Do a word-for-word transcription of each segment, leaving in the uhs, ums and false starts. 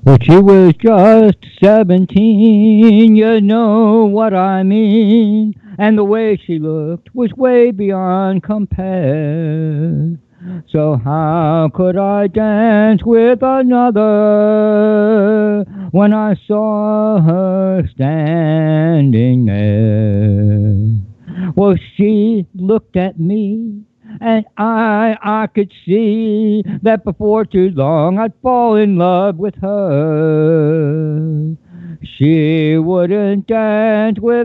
When she was just seventeen, you know what I mean. And the way she looked was way beyond compare. So how could I dance with another when I saw her standing there? Well, she looked at me, and I, I could see that before too long I'd fall in love with her. She wouldn't dance with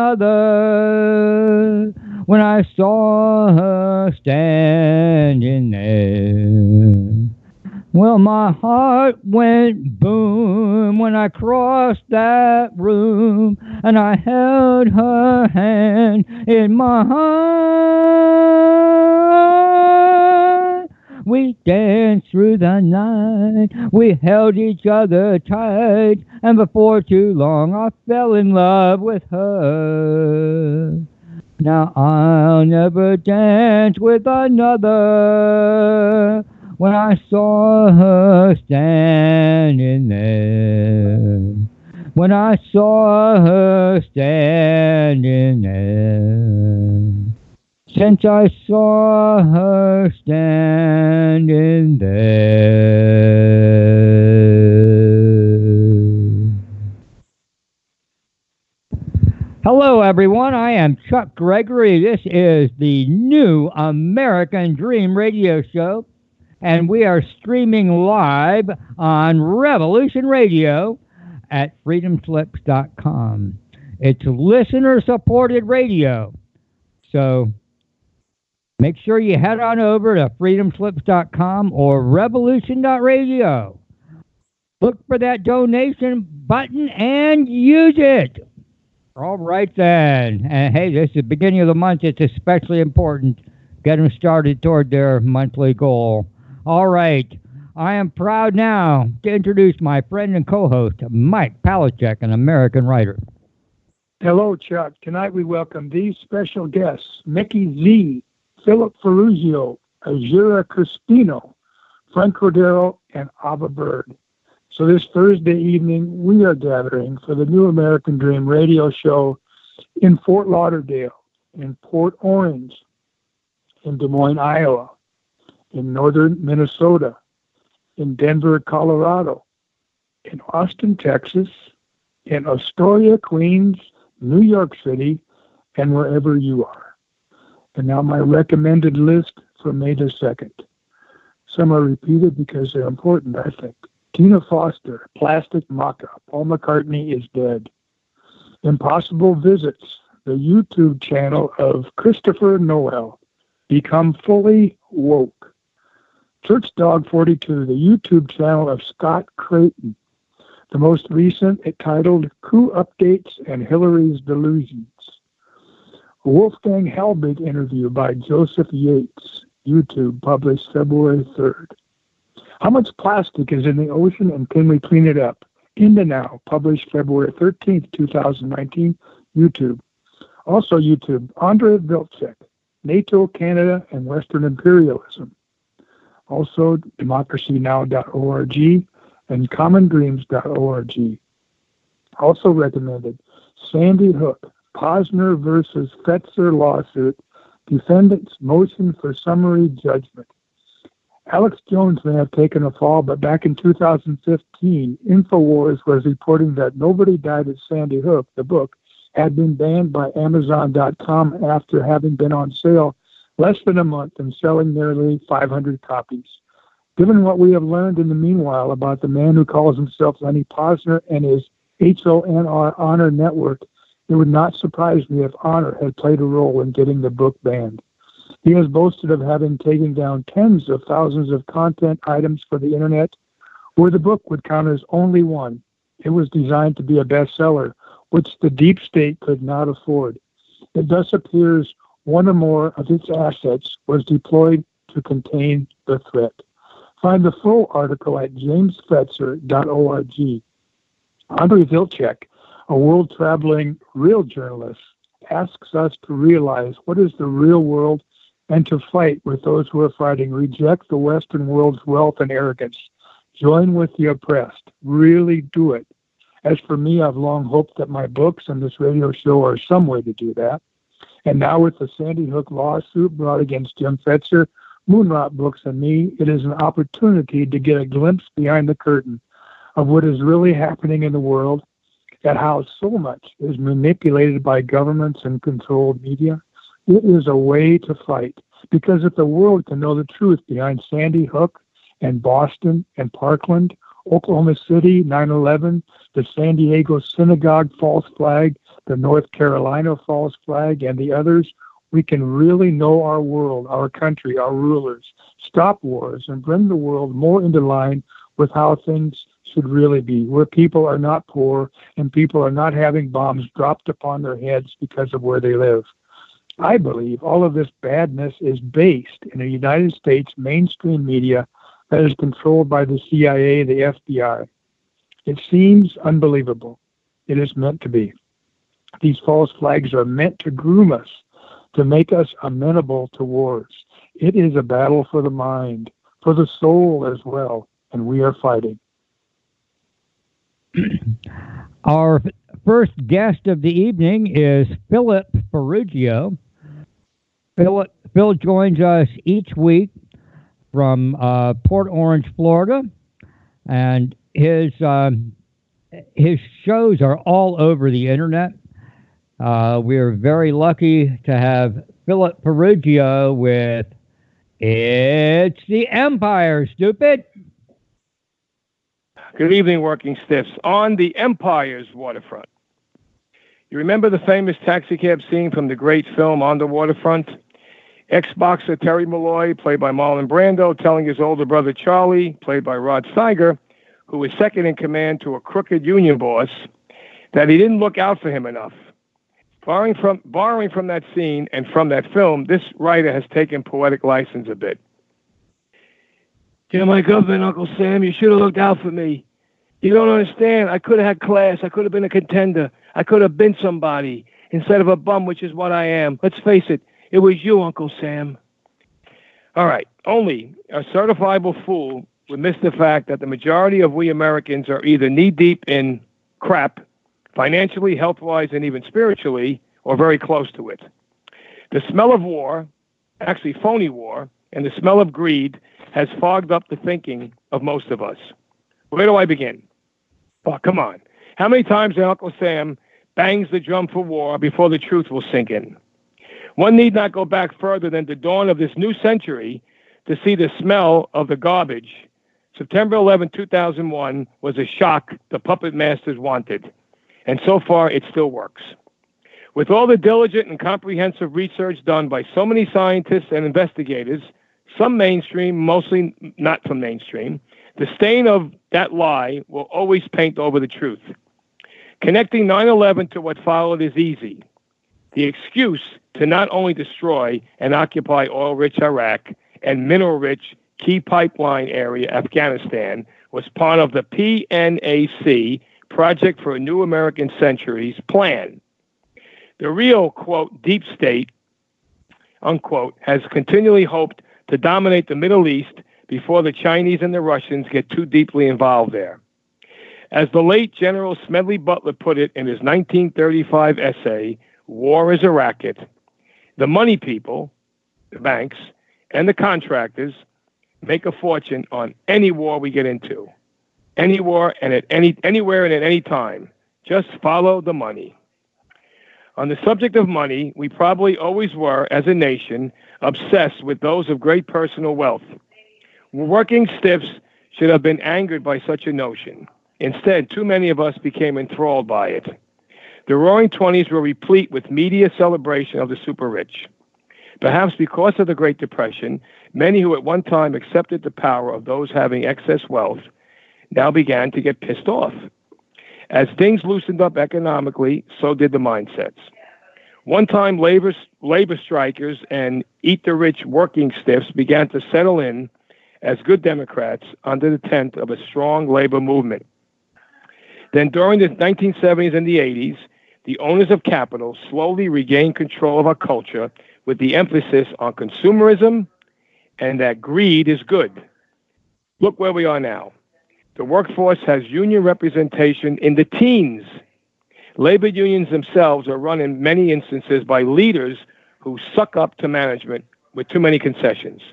another when I saw her standing there. Well, my heart went boom when I crossed that room and I held her hand in my heart. We danced through the night, we held each other tight, and before too long I fell in love with her. Now I'll never dance with another when I saw her standing there. When I saw her standing there. Since I saw her standing there. Hello, everyone. I am Chuck Gregory. This is the new American Dream Radio Show, and we are streaming live on Revolution Radio at freedom slips dot com. It's listener-supported radio, so make sure you head on over to freedom slips dot com or revolution dot radio. Look for that donation button and use it. All right, then. And hey, this is the beginning of the month. It's especially important. Get them started toward their monthly goal. All right. I am proud now to introduce my friend and co-host, Mike Palachuk, an American writer. Hello, Chuck. Tonight we welcome these special guests, Mickey Z, Philip Ferruzio, Azura Crispino, Frank Cordero, and Ava Bird. So this Thursday evening, we are gathering for the New American Dream radio show in Fort Lauderdale, in Port Orange, in Des Moines, Iowa, in northern Minnesota, in Denver, Colorado, in Austin, Texas, in Astoria, Queens, New York City, and wherever you are. And now my recommended list for May the second. Some are repeated because they're important, I think. Tina Foster, Plastic Maca, Paul McCartney is Dead. Impossible Visits, the YouTube channel of Christopher Noel, Become Fully Woke. Church Dog forty-two, the YouTube channel of Scott Creighton. The most recent, titled Coup Updates and Hillary's Delusions. A Wolfgang Halbig interview by Joseph Yates, YouTube, published February third. How Much Plastic is in the Ocean and Can We Clean It Up? In the Now, published February thirteenth, twenty nineteen, YouTube. Also YouTube, Andrei Vilcek, NATO, Canada, and Western Imperialism. Also democracy now dot org and common dreams dot org. Also recommended, Sandy Hook, Posner versus Fetzer lawsuit, defendant's motion for summary judgment. Alex Jones may have taken a fall, but back in two thousand fifteen, InfoWars was reporting that Nobody Died at Sandy Hook, the book, had been banned by Amazon dot com after having been on sale less than a month and selling nearly five hundred copies. Given what we have learned in the meanwhile about the man who calls himself Lenny Posner and his H O N R Honor Network, it would not surprise me if Honor had played a role in getting the book banned. He has boasted of having taken down tens of thousands of content items for the internet, where the book would count as only one. It was designed to be a bestseller, which the deep state could not afford. It thus appears one or more of its assets was deployed to contain the threat. Find the full article at james fetzer dot org. Andrei Vilcek, a world-traveling real journalist, asks us to realize what is the real world and to fight with those who are fighting. Reject the Western world's wealth and arrogance. Join with the oppressed. Really do it. As for me, I've long hoped that my books and this radio show are some way to do that. And now with the Sandy Hook lawsuit brought against Jim Fetzer, Moonrot Books, and me, it is an opportunity to get a glimpse behind the curtain of what is really happening in the world and how so much is manipulated by governments and controlled media. It is a way to fight, because if the world can know the truth behind Sandy Hook and Boston and Parkland, Oklahoma City, nine eleven, the San Diego Synagogue false flag, the North Carolina false flag, and the others, we can really know our world, our country, our rulers, stop wars, and bring the world more into line with how things should really be, where people are not poor and people are not having bombs dropped upon their heads because of where they live. I believe all of this badness is based in the United States mainstream media that is controlled by the C I A, the F B I. It seems unbelievable. It is meant to be. These false flags are meant to groom us, to make us amenable to wars. It is a battle for the mind, for the soul as well, and we are fighting. Our first guest of the evening is Philip Ferruggio. Philip, Phil joins us each week from uh, Port Orange, Florida, and his um, his shows are all over the internet. Uh, we are very lucky to have Philip Ferruggio with It's the Empire, Stupid. Good evening, Working Stiffs. On the Empire's waterfront. You remember the famous taxicab scene from the great film On the Waterfront? Ex-boxer Terry Malloy, played by Marlon Brando, telling his older brother Charlie, played by Rod Steiger, who was second in command to a crooked union boss, that he didn't look out for him enough. Borrowing from, borrowing from that scene and from that film, this writer has taken poetic license a bit. Dear my government, Uncle Sam, you should have looked out for me. You don't understand. I could have had class. I could have been a contender. I could have been somebody instead of a bum, which is what I am. Let's face it. It was you, Uncle Sam. All right. Only a certifiable fool would miss the fact that the majority of we Americans are either knee-deep in crap, financially, health-wise, and even spiritually, or very close to it. The smell of war, actually phony war, and the smell of greed has fogged up the thinking of most of us. Where do I begin? Oh, come on. How many times did Uncle Sam bangs the drum for war before the truth will sink in? One need not go back further than the dawn of this new century to see the smell of the garbage. September eleventh, two thousand one was a shock the puppet masters wanted, and so far it still works. With all the diligent and comprehensive research done by so many scientists and investigators, some mainstream, mostly not from mainstream, the stain of that lie will always paint over the truth. Connecting nine eleven to what followed is easy. The excuse to not only destroy and occupy oil-rich Iraq and mineral-rich key pipeline area Afghanistan was part of the P N A C, Project for a New American Century's plan. The real, quote, deep state, unquote, has continually hoped to dominate the Middle East before the Chinese and the Russians get too deeply involved there. As the late General Smedley Butler put it in his nineteen thirty-five essay, War is a Racket, the money people, the banks, and the contractors make a fortune on any war we get into. Any war and at any anywhere and at any time. Just follow the money. On the subject of money, we probably always were, as a nation, obsessed with those of great personal wealth. Working stiffs should have been angered by such a notion. Instead, too many of us became enthralled by it. The Roaring Twenties were replete with media celebration of the super rich. Perhaps because of the Great Depression, many who at one time accepted the power of those having excess wealth now began to get pissed off. As things loosened up economically, so did the mindsets. One-time labor, labor strikers and eat-the-rich working stiffs began to settle in as good Democrats under the tent of a strong labor movement. Then during the nineteen seventies and the eighties, the owners of capital slowly regained control of our culture with the emphasis on consumerism and that greed is good. Look where we are now. The workforce has union representation in the teens. Labor unions themselves are run in many instances by leaders who suck up to management with too many concessions.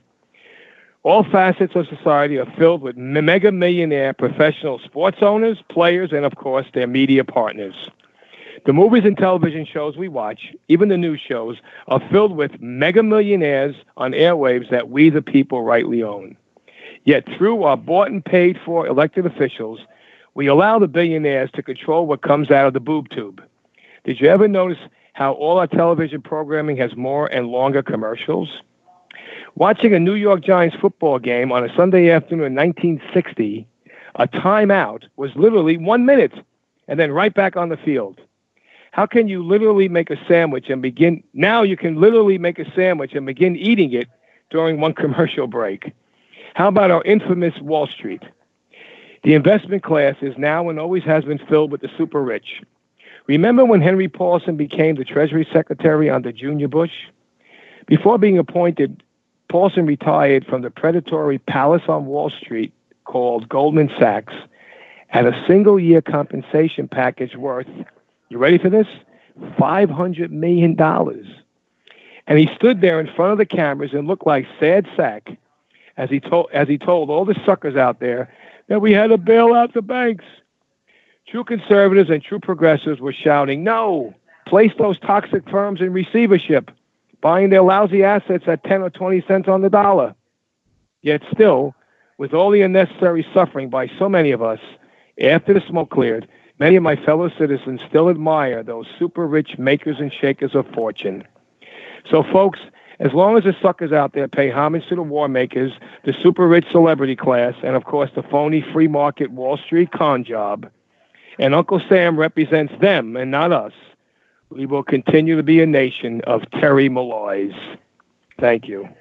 All facets of society are filled with mega millionaire professional sports owners, players, and of course their media partners. The movies and television shows we watch, even the news shows, are filled with mega millionaires on airwaves that we the people rightly own. Yet through our bought and paid for elected officials, we allow the billionaires to control what comes out of the boob tube. Did you ever notice how all our television programming has more and longer commercials? Watching a New York Giants football game on a Sunday afternoon in nineteen sixty, a timeout was literally one minute and then right back on the field. How can you literally make a sandwich and begin? Now you can literally make a sandwich and begin eating it during one commercial break. How about our infamous Wall Street? The investment class is now and always has been filled with the super rich. Remember when Henry Paulson became the Treasury Secretary under Junior Bush? Before being appointed, Paulson retired from the predatory palace on Wall Street called Goldman Sachs at a single-year compensation package worth, you ready for this? five hundred million dollars. And he stood there in front of the cameras and looked like sad sack as he told as he told all the suckers out there that we had to bail out the banks. True conservatives and true progressives were shouting, no, place those toxic firms in receivership, buying their lousy assets at ten or twenty cents on the dollar. Yet still, with all the unnecessary suffering by so many of us, after the smoke cleared, many of my fellow citizens still admire those super rich makers and shakers of fortune. So folks, as long as the suckers out there pay homage to the war makers, the super rich celebrity class, and of course the phony free market Wall Street con job, and Uncle Sam represents them and not us, we will continue to be a nation of Terry Malloys. Thank you.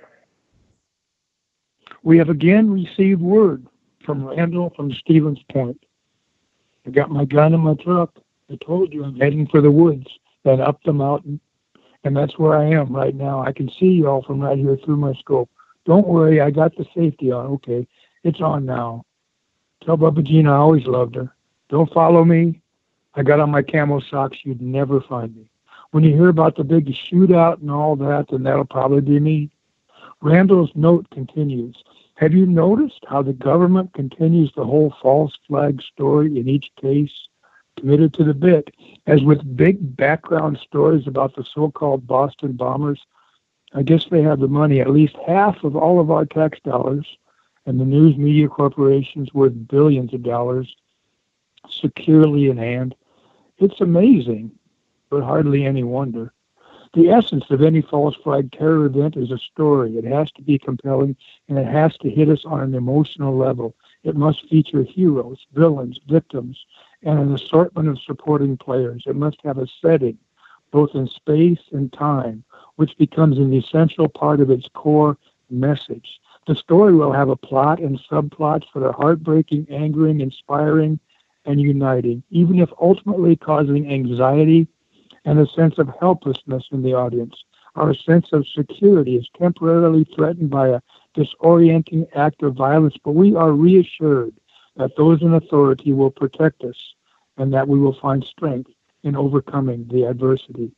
We have again received word from Randall from Stevens Point. I got my gun in my truck. I told you I'm heading for the woods, then up the mountain, and that's where I am right now. I can see you all from right here through my scope. Don't worry, I got the safety on. Okay, it's on now. Tell Bubba Jean I always loved her. Don't follow me. I got on my camo socks. You'd never find me. When you hear about the big shootout and all that, then that'll probably be me. Randall's note continues. Have you noticed how the government continues the whole false flag story in each case? Committed to the bit, as with big background stories about the so-called Boston bombers. I guess they have the money, at least half of all of our tax dollars, and the news media corporations worth billions of dollars securely in hand. It's amazing, but hardly any wonder. The essence of any false flag terror event is a story. It has to be compelling, and it has to hit us on an emotional level. It must feature heroes, villains, victims, and an assortment of supporting players. It must have a setting, both in space and time, which becomes an essential part of its core message. The story will have a plot and subplots that are heartbreaking, angering, inspiring, and uniting, even if ultimately causing anxiety and a sense of helplessness in the audience. Our sense of security is temporarily threatened by a disorienting act of violence, but we are reassured that those in authority will protect us and that we will find strength in overcoming the adversity.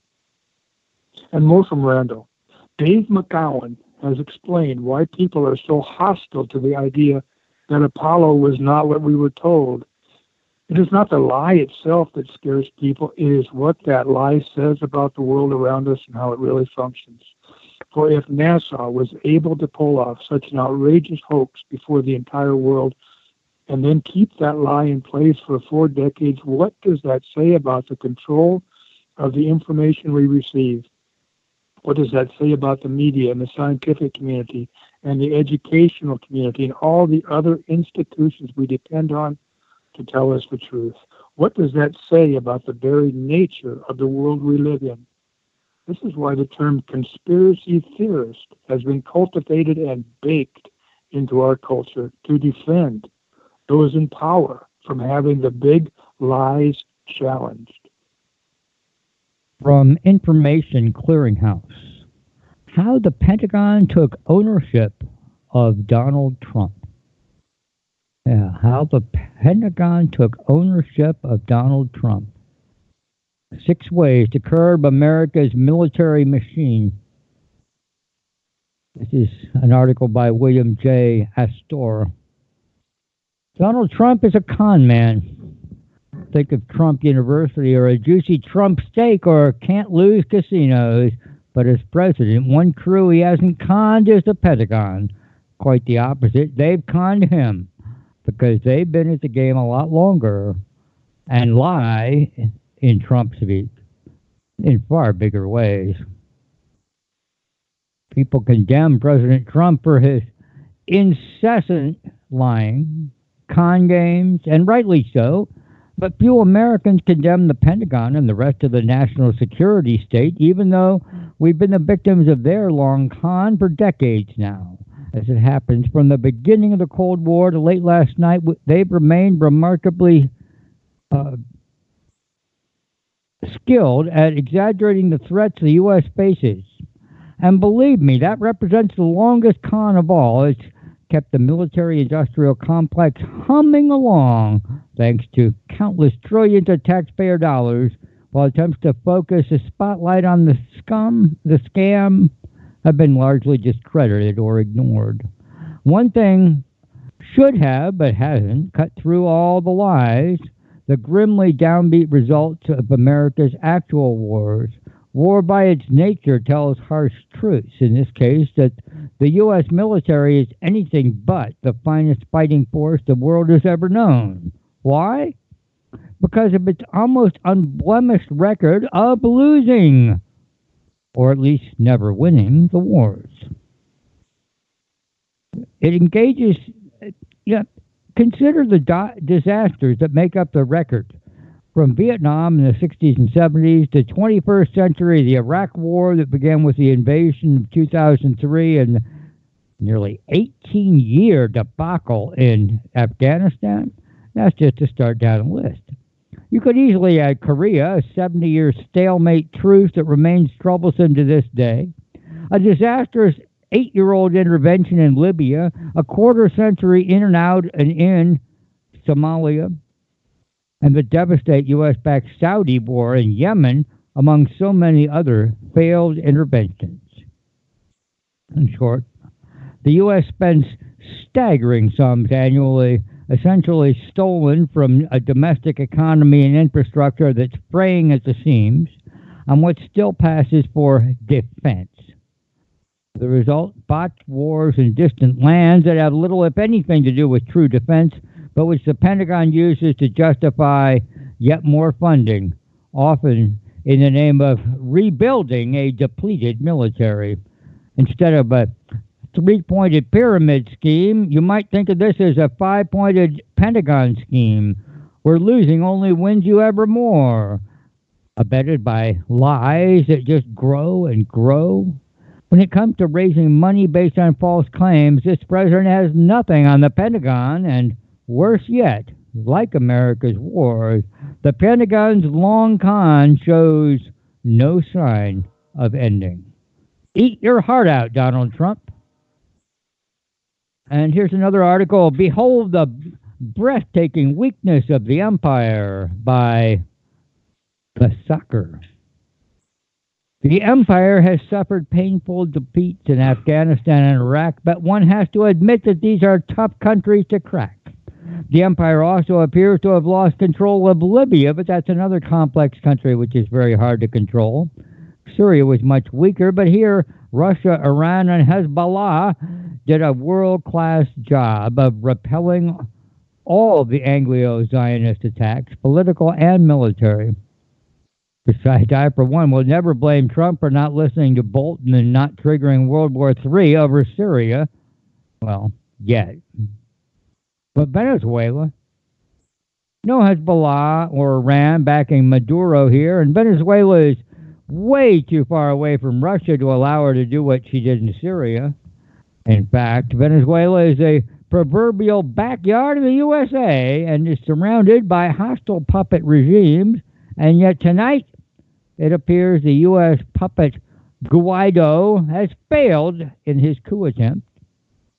And more from Randall. Dave McGowan has explained why people are so hostile to the idea that Apollo was not what we were told. It is not the lie itself that scares people. It is what that lie says about the world around us and how it really functions. For if NASA was able to pull off such an outrageous hoax before the entire world and then keep that lie in place for four decades, what does that say about the control of the information we receive? What does that say about the media and the scientific community and the educational community and all the other institutions we depend on to tell us the truth? What does that say about the very nature of the world we live in? This is why the term conspiracy theorist has been cultivated and baked into our culture to defend those in power from having the big lies challenged. From Information Clearinghouse, how the Pentagon took ownership of Donald Trump. Yeah, how the Pentagon took ownership of Donald Trump. Six ways to curb America's military machine. This is an article by William J. Astor. Donald Trump is a con man. Think of Trump University or a juicy Trump steak or can't lose casinos. But as president, one crew he hasn't conned is the Pentagon. Quite the opposite. They've conned him because they've been at the game a lot longer and lie in Trump speak in far bigger ways. People condemn President Trump for his incessant lying, con games, and rightly so. But few Americans condemn the Pentagon and the rest of the national security state, even though we've been the victims of their long con for decades now. As it happens, from the beginning of the Cold War to late last night, they've remained remarkably uh, skilled at exaggerating the threats the U S faces. And believe me, that represents the longest con of all. It's kept the military-industrial complex humming along thanks to countless trillions of taxpayer dollars, while attempts to focus a spotlight on the scum, the scam, have been largely discredited or ignored. One thing should have, but hasn't, cut through all the lies, the grimly downbeat results of America's actual wars. War by its nature tells harsh truths, in this case that the U S military is anything but the finest fighting force the world has ever known. Why? Because of its almost unblemished record of losing, or at least never winning, the wars. It engages, you know, consider the do- disasters that make up the record. From Vietnam in the sixties and seventies to twenty-first century, the Iraq War that began with the invasion of two thousand three and nearly eighteen-year debacle in Afghanistan, that's just to start down the list. You could easily add Korea, a seventy-year stalemate truce that remains troublesome to this day, a disastrous eight-year-old intervention in Libya, a quarter-century in and out and in Somalia, and the devastating U S-backed Saudi war in Yemen, among so many other failed interventions. In short, the U S spends staggering sums annually, essentially stolen from a domestic economy and infrastructure that's fraying at the seams, on what still passes for defense. The result, botched wars in distant lands that have little, if anything, to do with true defense, but which the Pentagon uses to justify yet more funding, often in the name of rebuilding a depleted military. Instead of a three-pointed pyramid scheme, you might think of this as a five-pointed Pentagon scheme, where losing only wins you ever more, abetted by lies that just grow and grow. When it comes to raising money based on false claims, this president has nothing on the Pentagon, and worse yet, like America's wars, the Pentagon's long con shows no sign of ending. Eat your heart out, Donald Trump. And here's another article, Behold the Breathtaking Weakness of the Empire by The Sucker. The empire has suffered painful defeats in Afghanistan and Iraq, but one has to admit that these are tough countries to crack. The empire also appears to have lost control of Libya, but that's another complex country which is very hard to control. Syria was much weaker, but here Russia, Iran, and Hezbollah did a world-class job of repelling all the Anglo-Zionist attacks, political and military. Besides, I, for one, will never blame Trump for not listening to Bolton and not triggering World War Three over Syria. Well, yet. But Venezuela, no Hezbollah or Iran backing Maduro here, and Venezuela is way too far away from Russia to allow her to do what she did in Syria. In fact, Venezuela is a proverbial backyard of the U S A and is surrounded by hostile puppet regimes, and yet tonight it appears the U S puppet Guaido has failed in his coup attempt.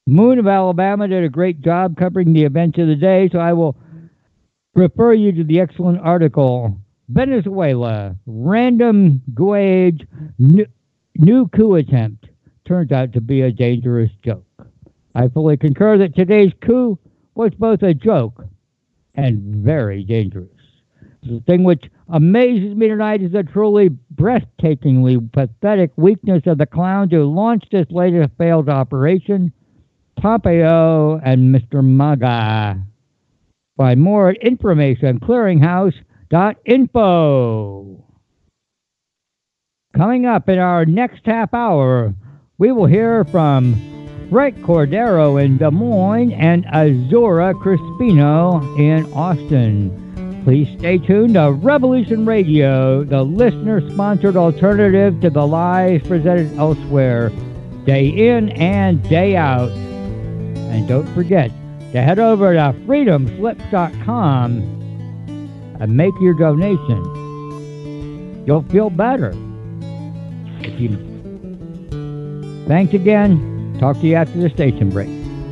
Moon of Alabama did a great job covering the events of the day, so I will refer you to the excellent article, Venezuela, Random Guage, New, new Coup Attempt. Turns out to be a dangerous joke. I fully concur that today's coup was both a joke and very dangerous. The thing which amazes me tonight is the truly breathtakingly pathetic weakness of the clowns who launched this latest failed operation, Pompeo and Mister MAGA. Find more at information clearinghouse dot info. Coming up in our next half hour, we will hear from Frank Cordero in Des Moines and Azura Crispino in Austin. Please stay tuned to Revolution Radio, the listener-sponsored alternative to the lies presented elsewhere, day in and day out. And don't forget to head over to freedom slips dot com and make your donation. You'll feel better. If you... Thanks again. Talk to you after the station break.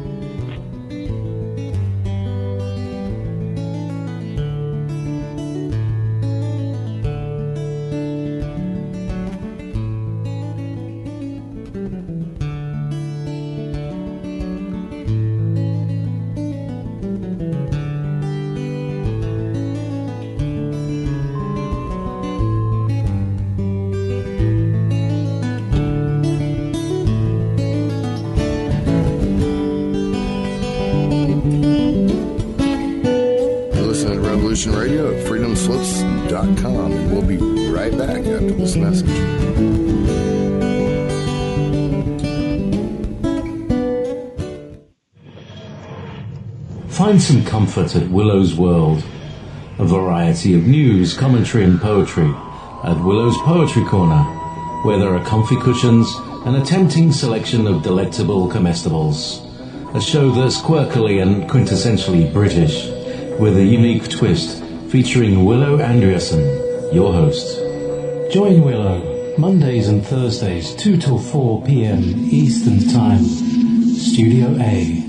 Radio at freedom slips dot com, and we'll be right back after this message. Find some comfort at Willow's World. A variety of news, commentary and poetry at Willow's Poetry Corner, where there are comfy cushions and a tempting selection of delectable comestibles. A show that's quirkily and quintessentially British, with a unique twist, featuring Willow Andreasen, your host. Join Willow, Mondays and Thursdays, two till four p.m. Eastern Time, Studio A.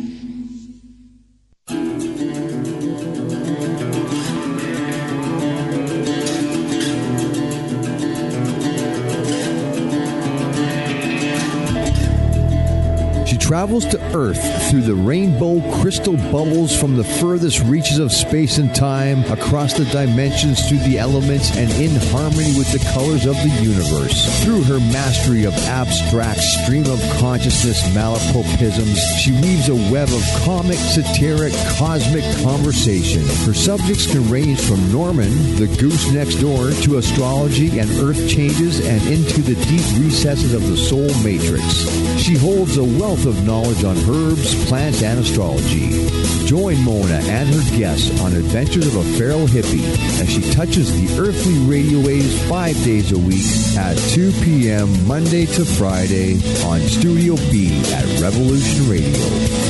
Travels to Earth through the rainbow crystal bubbles from the furthest reaches of space and time, across the dimensions through the elements and in harmony with the colors of the universe. Through her mastery of abstract stream of consciousness malapropisms, she weaves a web of comic, satiric, cosmic conversation. Her subjects can range from Norman, the goose next door, to astrology and earth changes and into the deep recesses of the soul matrix. She holds a wealth of knowledge on herbs, plants, and astrology. Join Mona and her guests on Adventures of a Feral Hippie as she touches the earthly radio waves five days a week at two p.m. Monday to Friday on Studio B at Revolution Radio.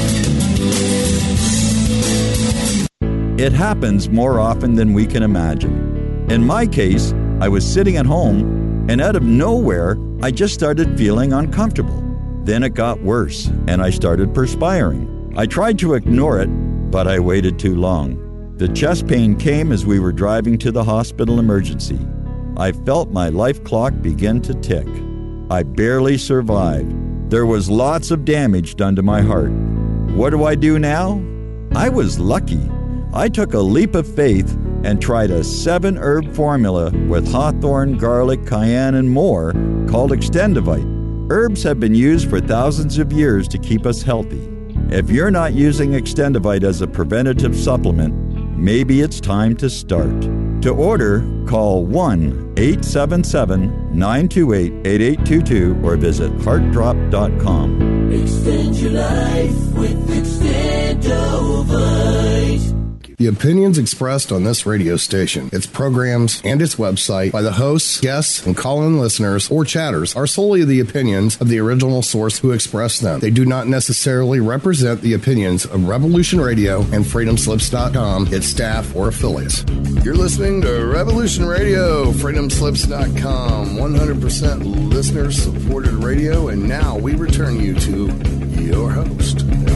It happens more often than we can imagine. In my case, I was sitting at home, and out of nowhere, I just started feeling uncomfortable. Then it got worse, and I started perspiring. I tried to ignore it, but I waited too long. The chest pain came as we were driving to the hospital emergency. I felt my life clock begin to tick. I barely survived. There was lots of damage done to my heart. What do I do now? I was lucky. I took a leap of faith and tried a seven-herb formula with hawthorn, garlic, cayenne, and more called Extendivite. Herbs have been used for thousands of years to keep us healthy. If you're not using Extendivite as a preventative supplement, maybe it's time to start. To order, call one eight seven seven, nine two eight, eight eight two two or visit heart drop dot com. Extend your life with Extendivite. The opinions expressed on this radio station, its programs, and its website by the hosts, guests, and call-in listeners or chatters are solely the opinions of the original source who expressed them. They do not necessarily represent the opinions of Revolution Radio and freedom slips dot com, its staff, or affiliates. You're listening to Revolution Radio, freedom slips dot com, one hundred percent listener-supported radio, and now we return you to your host,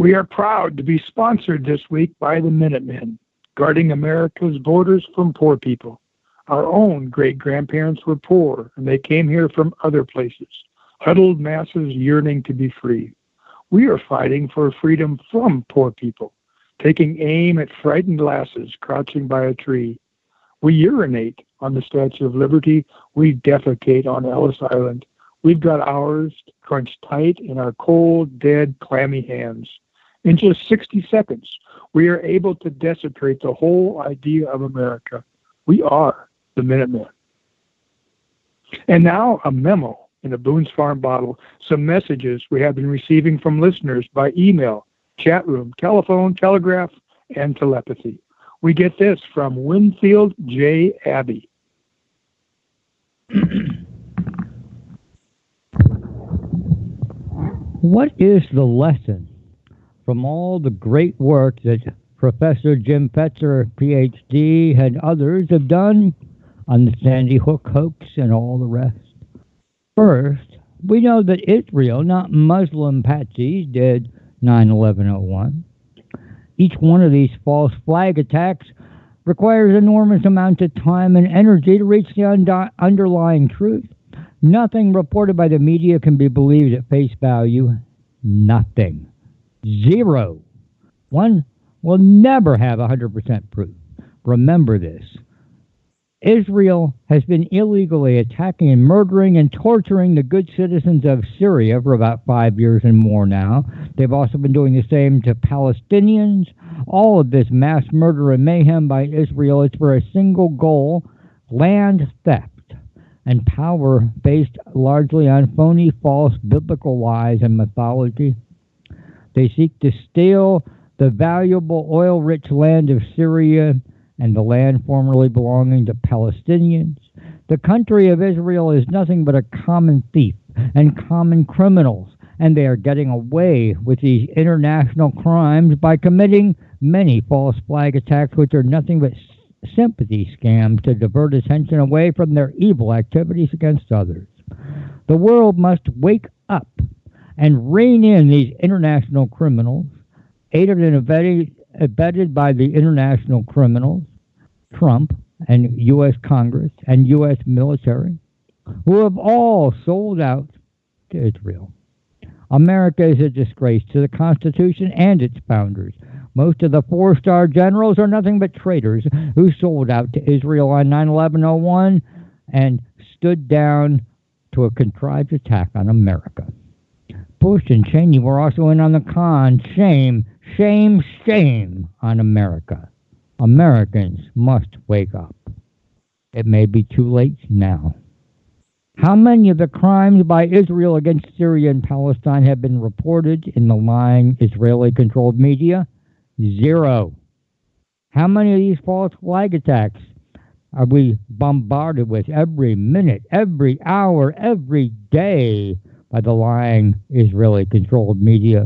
We are proud to be sponsored this week by the Minutemen, guarding America's borders from poor people. Our own great-grandparents were poor, and they came here from other places, huddled masses yearning to be free. We are fighting for freedom from poor people, taking aim at frightened lasses crouching by a tree. We urinate on the Statue of Liberty. We defecate on Ellis Island. We've got ours crunched tight in our cold, dead, clammy hands. In just sixty seconds, we are able to desecrate the whole idea of America. We are the Minutemen. And now a memo in a Boone's Farm bottle, some messages we have been receiving from listeners by email, chat room, telephone, telegraph, and telepathy. We get this from Winfield J. Abbey. What is the lesson from all the great work that Professor Jim Fetzer, P H D, and others have done on the Sandy Hook hoax and all the rest? First, we know that Israel, not Muslim patsies, did nine eleven oh one. Each one of these false flag attacks requires enormous amounts of time and energy to reach the und- underlying truth. Nothing reported by the media can be believed at face value. Nothing. Zero. One will never have one hundred percent proof. Remember this. Israel has been illegally attacking and murdering and torturing the good citizens of Syria for about five years and more now. They've also been doing the same to Palestinians. All of this mass murder and mayhem by Israel is for a single goal: land theft and power based largely on phony, false biblical lies and mythology. They seek to steal the valuable oil-rich land of Syria and the land formerly belonging to Palestinians. The country of Israel is nothing but a common thief and common criminals, and they are getting away with these international crimes by committing many false flag attacks, which are nothing but sympathy scams to divert attention away from their evil activities against others. The world must wake up and rein in these international criminals, aided and abetted, abetted by the international criminals, Trump and U S Congress and U S military, who have all sold out to Israel. America is a disgrace to the Constitution and its founders. Most of the four-star generals are nothing but traitors who sold out to Israel on nine eleven oh one and stood down to a contrived attack on America. Bush and Cheney were also in on the con. Shame, shame, shame on America. Americans must wake up. It may be too late now. How many of the crimes by Israel against Syria and Palestine have been reported in the lying Israeli-controlled media? Zero. How many of these false flag attacks are we bombarded with every minute, every hour, every day by the lying Israeli-controlled media?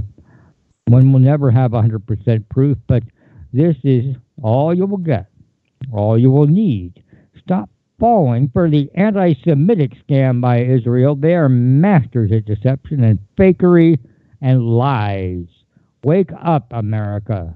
One will never have one hundred percent proof, but this is all you will get, all you will need. Stop falling for the anti-Semitic scam by Israel. They are masters at deception and fakery and lies. Wake up, America.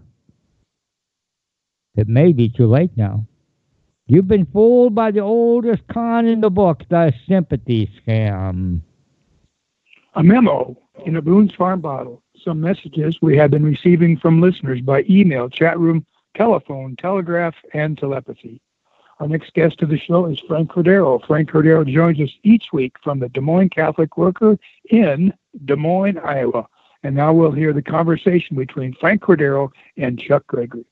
It may be too late now. You've been fooled by the oldest con in the book, the sympathy scam. A memo in a Boone's Farm bottle. Some messages we have been receiving from listeners by email, chat room, telephone, telegraph, and telepathy. Our next guest of the show is Frank Cordero. Frank Cordero joins us each week from the Des Moines Catholic Worker in Des Moines, Iowa. And now we'll hear the conversation between Frank Cordero and Chuck Gregory.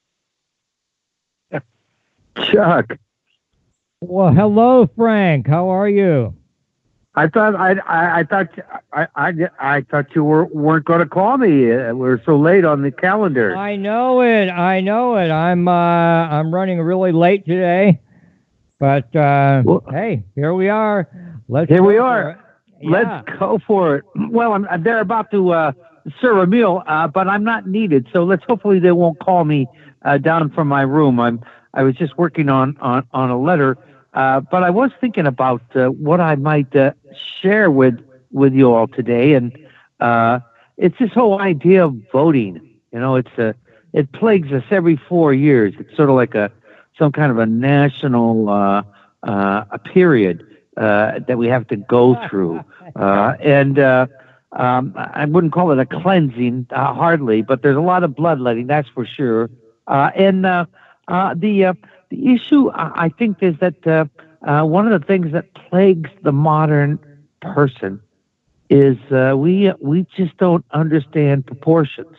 Chuck. Well, hello, Frank. How are you? I thought I I, I thought I, I I thought you were weren't going to call me. We're so late on the calendar. I know it. I know it. I'm uh, I'm running really late today, but uh, well, hey, here we are. Let's here we are. Yeah. Let's go for it. Well, I'm they're about to uh, serve a meal, uh, but I'm not needed. So let's hopefully they won't call me uh, down from my room. I'm I was just working on on, on a letter. Uh, but I was thinking about uh, what I might uh, share with with you all today, and uh, it's this whole idea of voting. You know, it's a it plagues us every four years. It's sort of like a some kind of a national uh, uh, a period uh, that we have to go through, uh, and uh, um, I wouldn't call it a cleansing, uh, hardly, but there's a lot of bloodletting, that's for sure. Uh, and uh, uh, the uh, the issue, I think, is that uh, uh, one of the things that plagues the modern person is uh, we we just don't understand proportions,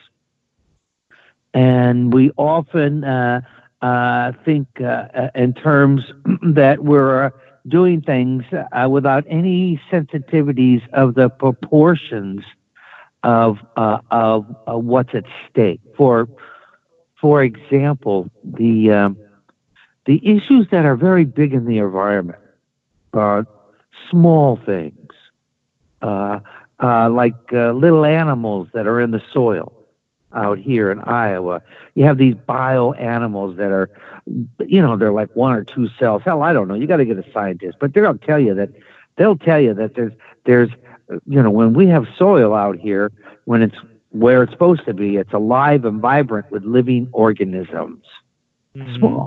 and we often uh, uh, think uh, in terms that we're doing things uh, without any sensitivities of the proportions of uh, of uh, what's at stake. For for example, the um, the issues that are very big in the environment are small things, uh, uh, like uh, little animals that are in the soil out here in Iowa. You have these bio animals that are, you know, they're like one or two cells. Hell, I don't know. You got to get a scientist, but they'll tell you that they'll tell you that there's there's, you know, when we have soil out here, when it's where it's supposed to be, it's alive and vibrant with living organisms. Mm-hmm. Small.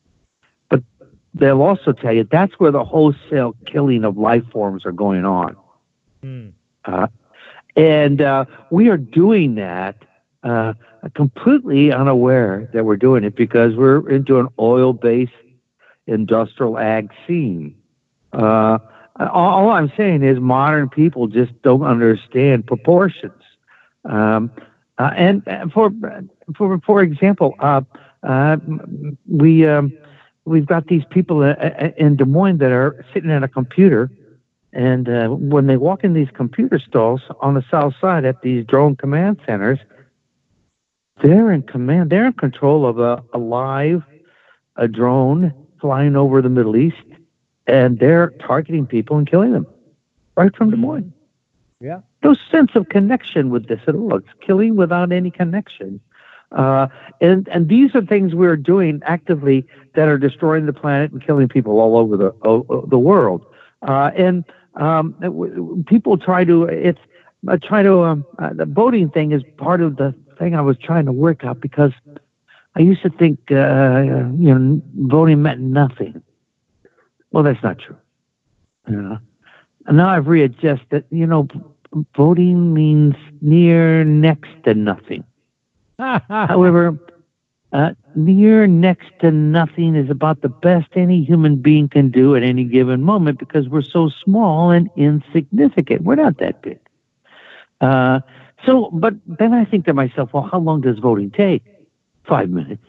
They'll also tell you that's where the wholesale killing of life forms are going on. Mm. Uh, and uh, we are doing that uh, completely unaware that we're doing it because we're into an oil-based industrial ag scene. Uh, all I'm saying is modern people just don't understand proportions. Um, uh, and for, for, for example, uh, uh, we... Um, We've got these people in Des Moines that are sitting at a computer, and uh, when they walk in these computer stalls on the south side at these drone command centers, they're in command. They're in control of a, a live, a drone flying over the Middle East, and they're targeting people and killing them right from Des Moines. Yeah. No sense of connection with this at all. It's killing without any connection. Uh, and, and these are things we're doing actively that are destroying the planet and killing people all over the uh, the world. Uh, and um, people try to, it's uh, try to, um, uh, the voting thing is part of the thing I was trying to work out because I used to think, uh, you know, voting meant nothing. Well, that's not true. You know? And now I've readjusted, you know, voting means near next to nothing. However, uh, near next to nothing is about the best any human being can do at any given moment because we're so small and insignificant. We're not that big. Uh, so, but then I think to myself, well, how long does voting take? Five minutes.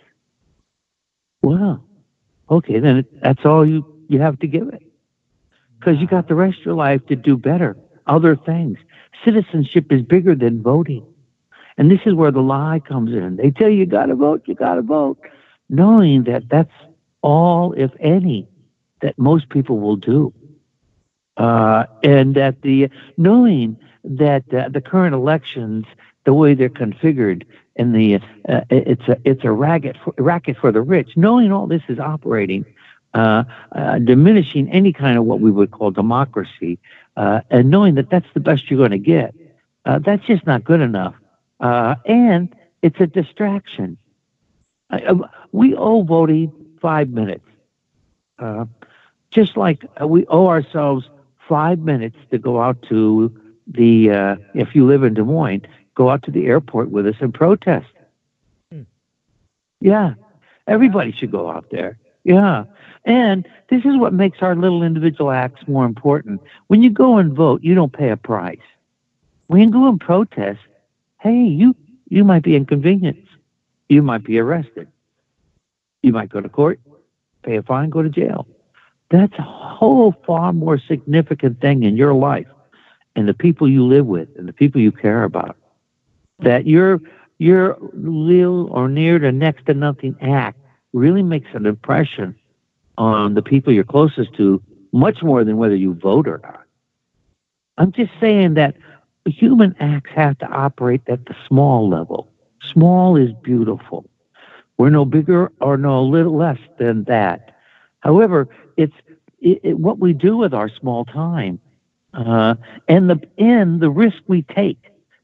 Wow. Okay, then it, that's all you, you have to give it. Because you got the rest of your life to do better, other things. Citizenship is bigger than voting. And this is where the lie comes in. They tell you, you got to vote, you got to vote, knowing that that's all, if any, that most people will do. Uh, and that the, knowing that uh, the current elections, the way they're configured, and the, uh, it's a, it's a racket for, racket for the rich, knowing all this is operating, uh, uh, diminishing any kind of what we would call democracy, uh, and knowing that that's the best you're going to get, uh, that's just not good enough. Uh, and it's a distraction. Uh, we owe voting five minutes. Uh, just like uh, we owe ourselves five minutes to go out to the, uh, if you live in Des Moines, go out to the airport with us and protest. Hmm. Yeah, everybody should go out there. Yeah. And this is what makes our little individual acts more important. When you go and vote, you don't pay a price. When you go and protest, hey, you, you might be inconvenienced. You might be arrested. You might go to court, pay a fine, go to jail. That's a whole far more significant thing in your life and the people you live with and the people you care about. That your, your little or near to next to nothing act really makes an impression on the people you're closest to, much more than whether you vote or not. I'm just saying that human acts have to operate at the small level. Small is beautiful. We're no bigger or no little less than that. However, it's it, it, what we do with our small time uh, and the and the risk we take.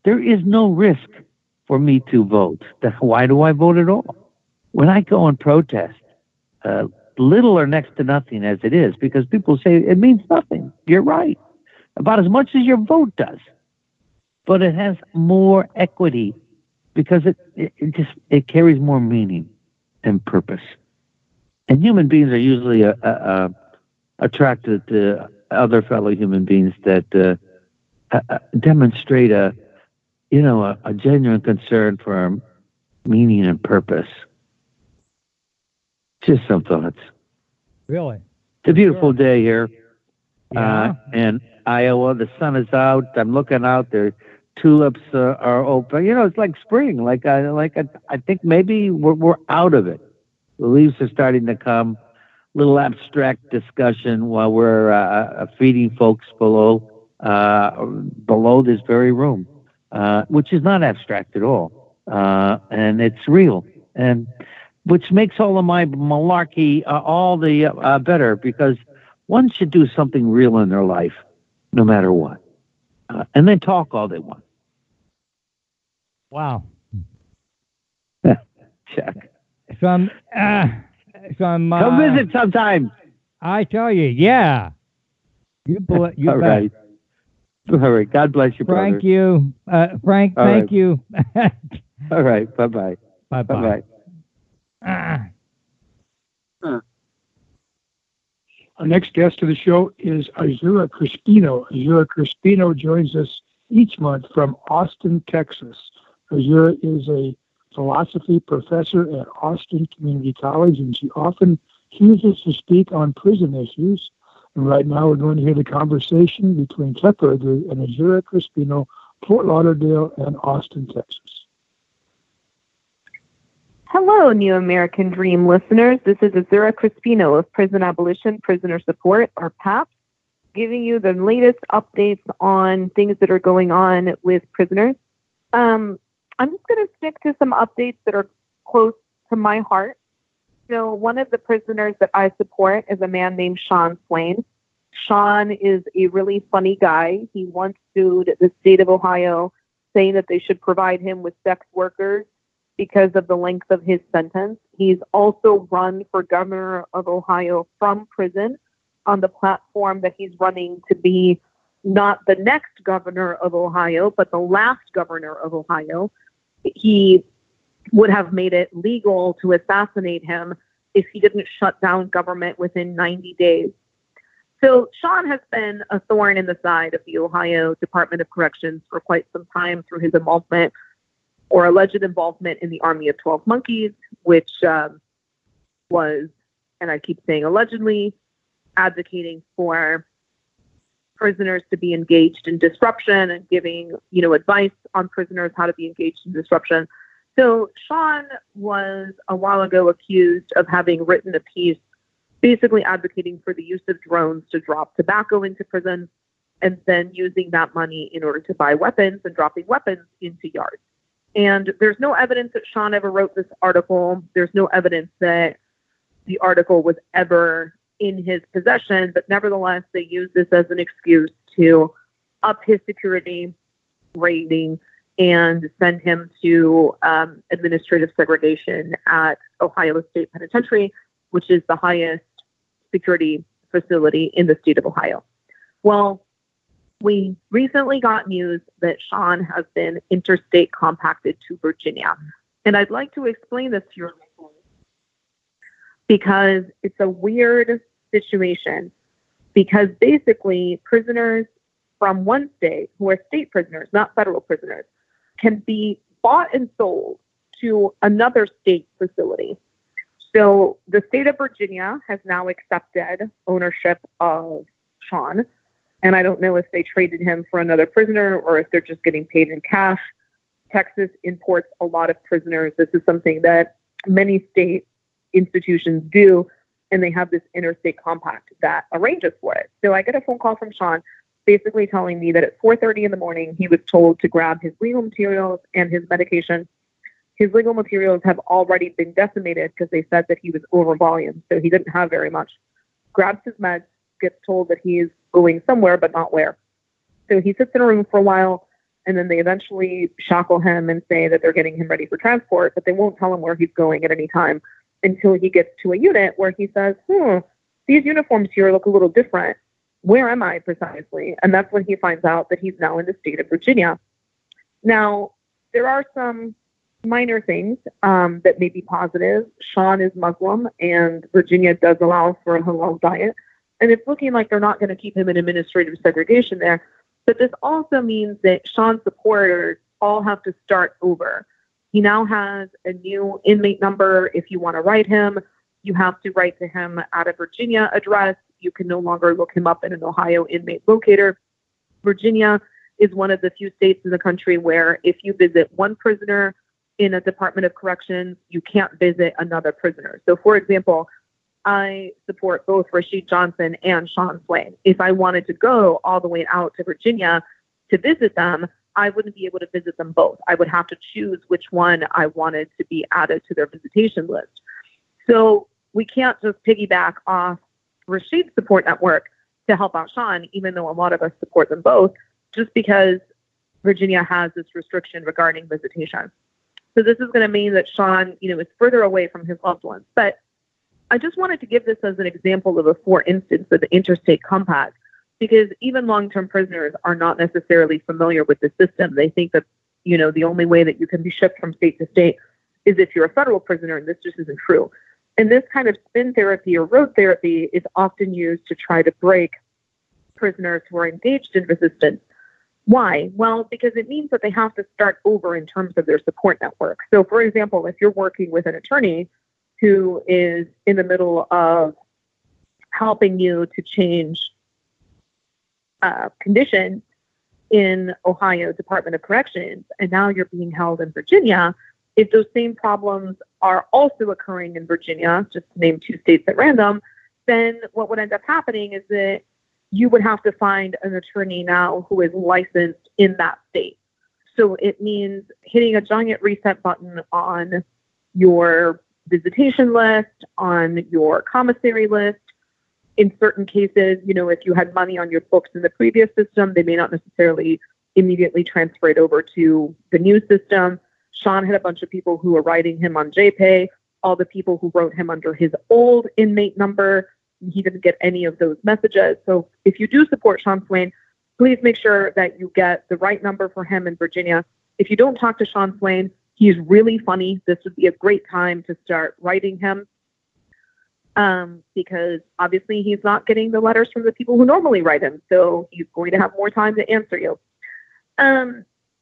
there is no risk for me to vote. Why do I vote at all? When I go and protest, uh, little or next to nothing as it is, because people say it means nothing. You're right. About as much as your vote does. But it has more equity because it, it, it just it carries more meaning and purpose. And human beings are usually uh, uh, attracted to other fellow human beings that uh, uh, demonstrate a, you know, a, a genuine concern for meaning and purpose. Just some thoughts. Really? It's a beautiful sure. day here. Yeah. Uh, in Iowa, the sun is out. I'm looking out. The tulips uh, are open. You know, it's like spring. Like I, like I, I think maybe we're we're out of it. The leaves are starting to come. Little abstract discussion while we're uh, feeding folks below uh, below this very room, uh, which is not abstract at all, uh, and it's real, and which makes all of my malarkey uh, all the uh, better, because one should do something real in their life, no matter what, uh, and then talk all they want. Wow. Check. Some, uh, some. Uh, Come visit sometime. I tell you, yeah. You, bl- you all bet. right. All right. God bless you, brother. Thank you, uh, Frank. All thank right. you. All right. Bye bye. Bye bye. Bye bye. Our next guest of the show is Azura Crispino. Azura Crispino joins us each month from Austin, Texas. Azura is a philosophy professor at Austin Community College, and she often chooses to speak on prison issues. And right now we're going to hear the conversation between Chuck Gregory and Azura Crispino, Fort Lauderdale and Austin, Texas. Hello, New American Dream listeners. This is Azura Crispino of Prison Abolition Prisoner Support, or PAP, giving you the latest updates on things that are going on with prisoners. Um, I'm just going to stick to some updates that are close to my heart. So one of the prisoners that I support is a man named Sean Swain. Sean is a really funny guy. He once sued the state of Ohio, saying that they should provide him with sex workers because of the length of his sentence. He's also run for governor of Ohio from prison on the platform that he's running to be not the next governor of Ohio, but the last governor of Ohio. He would have made it legal to assassinate him if he didn't shut down government within ninety days. So Sean has been a thorn in the side of the Ohio Department of Corrections for quite some time through his involvement or alleged involvement in the Army of twelve Monkeys, which um, was, and I keep saying allegedly, advocating for prisoners to be engaged in disruption and giving, you know, advice on prisoners how to be engaged in disruption. So Sean was a while ago accused of having written a piece basically advocating for the use of drones to drop tobacco into prison and then using that money in order to buy weapons and dropping weapons into yards. And there's no evidence that Sean ever wrote this article. There's no evidence that the article was ever in his possession, but nevertheless, they use this as an excuse to up his security rating and send him to um, administrative segregation at Ohio State Penitentiary, which is the highest security facility in the state of Ohio. Well, we recently got news that Sean has been interstate compacted to Virginia. And I'd like to explain this to your listeners because it's a weird situation, because basically prisoners from one state who are state prisoners, not federal prisoners, can be bought and sold to another state facility. So the state of Virginia has now accepted ownership of Sean. And I don't know if they traded him for another prisoner or if they're just getting paid in cash. Texas imports a lot of prisoners. This is something that many state institutions do, and they have this interstate compact that arranges for it. So I get a phone call from Sean basically telling me that at four thirty in the morning, he was told to grab his legal materials and his medication. His legal materials have already been decimated because they said that he was over volume, so he didn't have very much. Grabs his meds, gets told that he is going somewhere, but not where. So he sits in a room for a while, and then they eventually shackle him and say that they're getting him ready for transport, but they won't tell him where he's going at any time until he gets to a unit where he says, hmm, these uniforms here look a little different. Where am I precisely? And that's when he finds out that he's now in the state of Virginia. Now, there are some minor things um, that may be positive. Sean is Muslim, and Virginia does allow for a halal diet. And it's looking like they're not going to keep him in administrative segregation there. But this also means that Sean's supporters all have to start over. He now has a new inmate number. If you want to write him, you have to write to him at a Virginia address. You can no longer look him up in an Ohio inmate locator. Virginia is one of the few states in the country where if you visit one prisoner in a Department of Corrections, you can't visit another prisoner. So, for example, I support both Rashid Johnson and Shawn Swain. If I wanted to go all the way out to Virginia to visit them, I wouldn't be able to visit them both. I would have to choose which one I wanted to be added to their visitation list. So we can't just piggyback off Rashid's support network to help out Sean, even though a lot of us support them both, just because Virginia has this restriction regarding visitation. So this is going to mean that Sean, you know, is further away from his loved ones. But I just wanted to give this as an example of a for instance of the interstate compact, because even long-term prisoners are not necessarily familiar with the system. They think that, you know, the only way that you can be shipped from state to state is if you're a federal prisoner, and this just isn't true. And this kind of spin therapy or road therapy is often used to try to break prisoners who are engaged in resistance. Why? Well, because it means that they have to start over in terms of their support network. So, for example, if you're working with an attorney who is in the middle of helping you to change uh, conditions in Ohio Department of Corrections, and now you're being held in Virginia, if those same problems are also occurring in Virginia, just to name two states at random, then what would end up happening is that you would have to find an attorney now who is licensed in that state. So it means hitting a giant reset button on your visitation list, on your commissary list. In certain cases, you know, if you had money on your books in the previous system, they may not necessarily immediately transfer it over to the new system. Sean had a bunch of people who were writing him on J Pay, all the people who wrote him under his old inmate number. He didn't get any of those messages. So if you do support Shawn Swain, please make sure that you get the right number for him in Virginia. If you don't talk to Shawn Swain, he's really funny. This would be a great time to start writing him um, because obviously he's not getting the letters from the people who normally write him. So he's going to have more time to answer you. Um,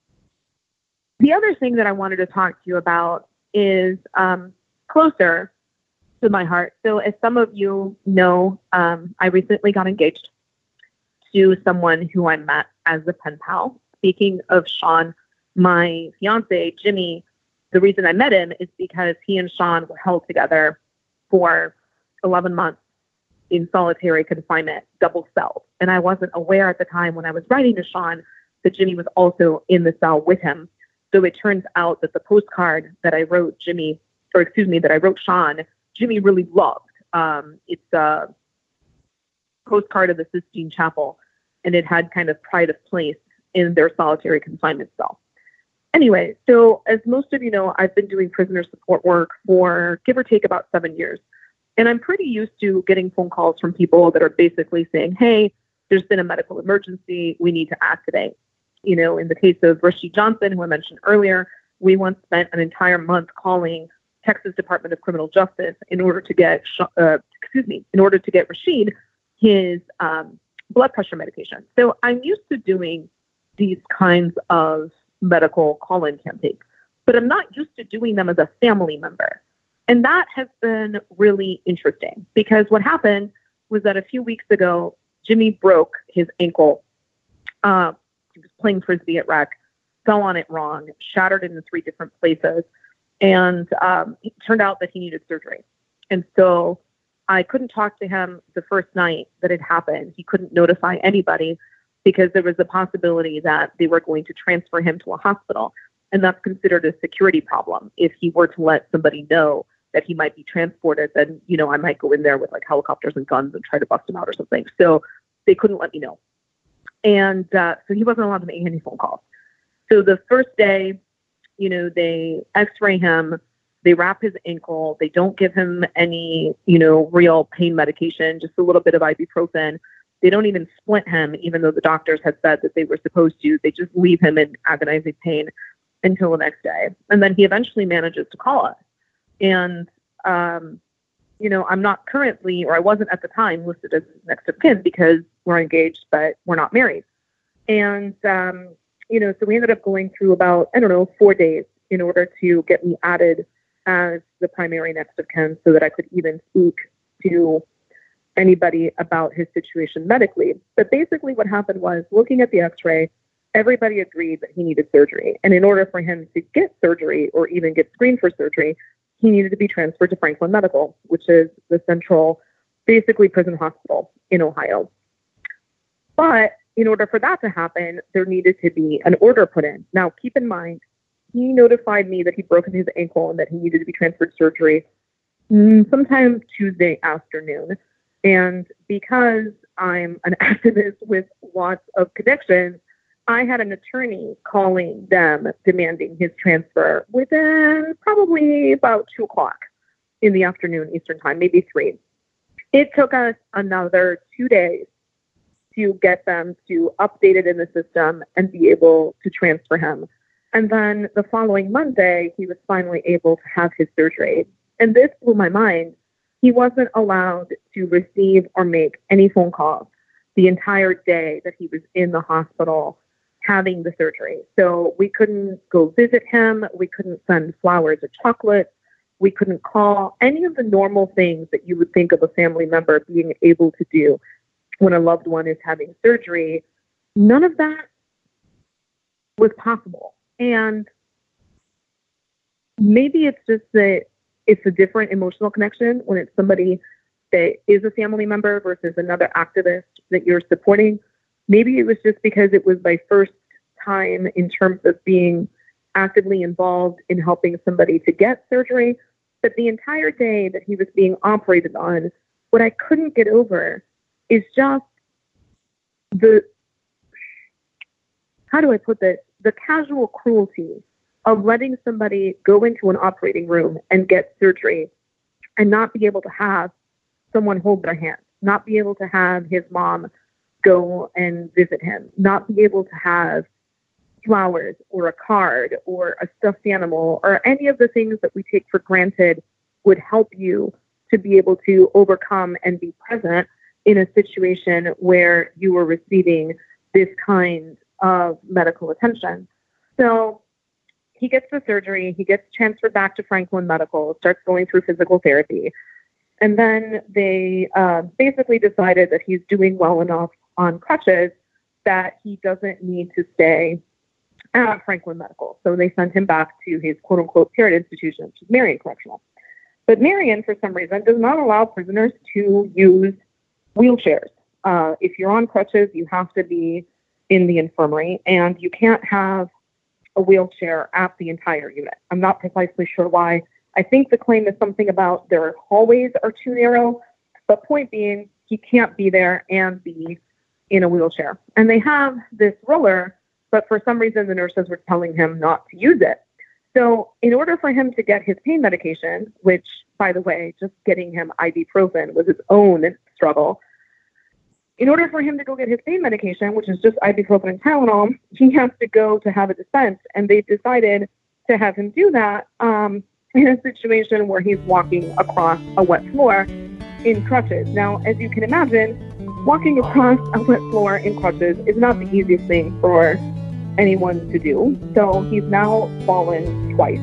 the other thing that I wanted to talk to you about is um, closer to my heart. So as some of you know, um, I recently got engaged to someone who I met as a pen pal. Speaking of Sean, my fiance, Jimmy, the reason I met him is because he and Sean were held together for eleven months in solitary confinement, double celled. And I wasn't aware at the time when I was writing to Sean that Jimmy was also in the cell with him. So it turns out that the postcard that I wrote Jimmy, or excuse me, that I wrote Sean, Jimmy really loved. Um, it's a postcard of the Sistine Chapel, and it had kind of pride of place in their solitary confinement cell. Anyway, so as most of you know, I've been doing prisoner support work for give or take about seven years. And I'm pretty used to getting phone calls from people that are basically saying, hey, there's been a medical emergency, we need to activate. You know, in the case of Rashid Johnson, who I mentioned earlier, we once spent an entire month calling Texas Department of Criminal Justice in order to get, uh, excuse me, in order to get Rashid his um, blood pressure medication. So I'm used to doing these kinds of medical call-in campaigns, but I'm not used to doing them as a family member. And that has been really interesting because what happened was that a few weeks ago, Jimmy broke his ankle. Uh, he was playing Frisbee at rec, fell on it wrong, shattered it in three different places. And um, it turned out that he needed surgery. And so I couldn't talk to him the first night that it happened. He couldn't notify anybody because there was a possibility that they were going to transfer him to a hospital. And that's considered a security problem. If he were to let somebody know that he might be transported, then, you know, I might go in there with like helicopters and guns and try to bust him out or something. So they couldn't let me know. And uh, so he wasn't allowed to make any phone calls. So the first day, you know, they x-ray him, they wrap his ankle, they don't give him any, you know, real pain medication, just a little bit of ibuprofen. They don't even splint him, even though the doctors had said that they were supposed to. They just leave him in agonizing pain until the next day. And then he eventually manages to call us. And, um, you know, I'm not currently, or I wasn't at the time, listed as next of kin because we're engaged, but we're not married. And, um, you know, so we ended up going through about, I don't know, four days in order to get me added as the primary next of kin so that I could even speak to anybody about his situation medically. But basically what happened was, looking at the x-ray, everybody agreed that he needed surgery. And in order for him to get surgery or even get screened for surgery, he needed to be transferred to Franklin Medical, which is the central, basically prison hospital in Ohio. But in order for that to happen, there needed to be an order put in. Now, keep in mind, he notified me that he'd broken his ankle and that he needed to be transferred to surgery sometime Tuesday afternoon. And because I'm an activist with lots of connections, I had an attorney calling them demanding his transfer within probably about two o'clock in the afternoon Eastern time, maybe three. It took us another two days to get them to update it in the system and be able to transfer him. And then the following Monday, he was finally able to have his surgery. And this blew my mind. He wasn't allowed to receive or make any phone calls the entire day that he was in the hospital having the surgery. So we couldn't go visit him. We couldn't send flowers or chocolate. We couldn't call, any of the normal things that you would think of a family member being able to do when a loved one is having surgery. None of that was possible. And maybe it's just that it's a different emotional connection when it's somebody that is a family member versus another activist that you're supporting. Maybe it was just because it was my first time in terms of being actively involved in helping somebody to get surgery. But the entire day that he was being operated on, what I couldn't get over is just the, how do I put this? The casual cruelty of letting somebody go into an operating room and get surgery and not be able to have someone hold their hand, not be able to have his mom go and visit him, not be able to have flowers or a card or a stuffed animal or any of the things that we take for granted would help you to be able to overcome and be present in a situation where you were receiving this kind of medical attention. So he gets the surgery, he gets transferred back to Franklin Medical, starts going through physical therapy. And then they uh, basically decided that he's doing well enough on crutches that he doesn't need to stay at Franklin Medical. So they sent him back to his quote-unquote parent institution, which is Marion Correctional. But Marion, for some reason, does not allow prisoners to use wheelchairs. Uh, if you're on crutches, you have to be in the infirmary, and you can't have a wheelchair at the entire unit. I'm not precisely sure why. I think the claim is something about their hallways are too narrow, but point being, he can't be there and be in a wheelchair. And they have this roller, but for some reason the nurses were telling him not to use it. So in order for him to get his pain medication, which, by the way, just getting him ibuprofen was its own struggle, in order for him to go get his pain medication, which is just ibuprofen and Tylenol, he has to go to have it dispensed. And they decided to have him do that um, in a situation where he's walking across a wet floor in crutches. Now, as you can imagine, walking across a wet floor in crutches is not the easiest thing for anyone to do. So he's now fallen twice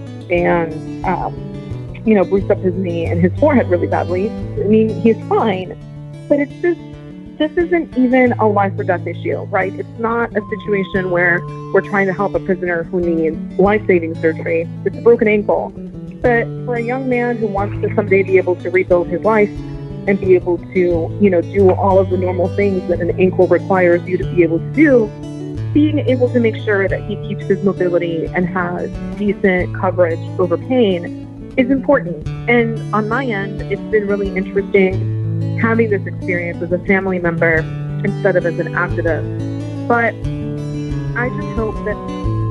and, um, you know, bruised up his knee and his forehead really badly. I mean, he's fine, but it's just, this isn't even a life or death issue, right? It's not a situation where we're trying to help a prisoner who needs life-saving surgery. It's a broken ankle. But for a young man who wants to someday be able to rebuild his life and be able to, you know, do all of the normal things that an ankle requires you to be able to do, being able to make sure that he keeps his mobility and has decent coverage over pain is important. And on my end, it's been really interesting having this experience as a family member instead of as an activist. But I just hope that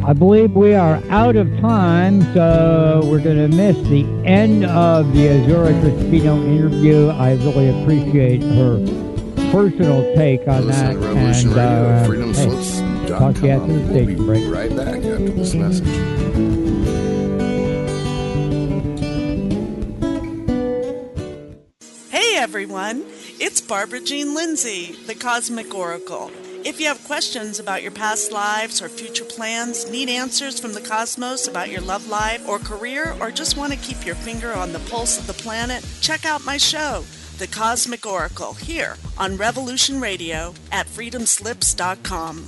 I believe we are out of time, so we're going to miss the end of the Azura Crispino interview. I really appreciate her personal take on that. Revolution and uh, freedom slips dot com. Talk to you after the station We'll break. be right back after this message. Hey everyone, it's Barbara Jean Lindsay, the Cosmic Oracle. If you have questions about your past lives or future plans, need answers from the cosmos about your love life or career, or just want to keep your finger on the pulse of the planet, check out my show, The Cosmic Oracle, here on Revolution Radio at freedom slips dot com.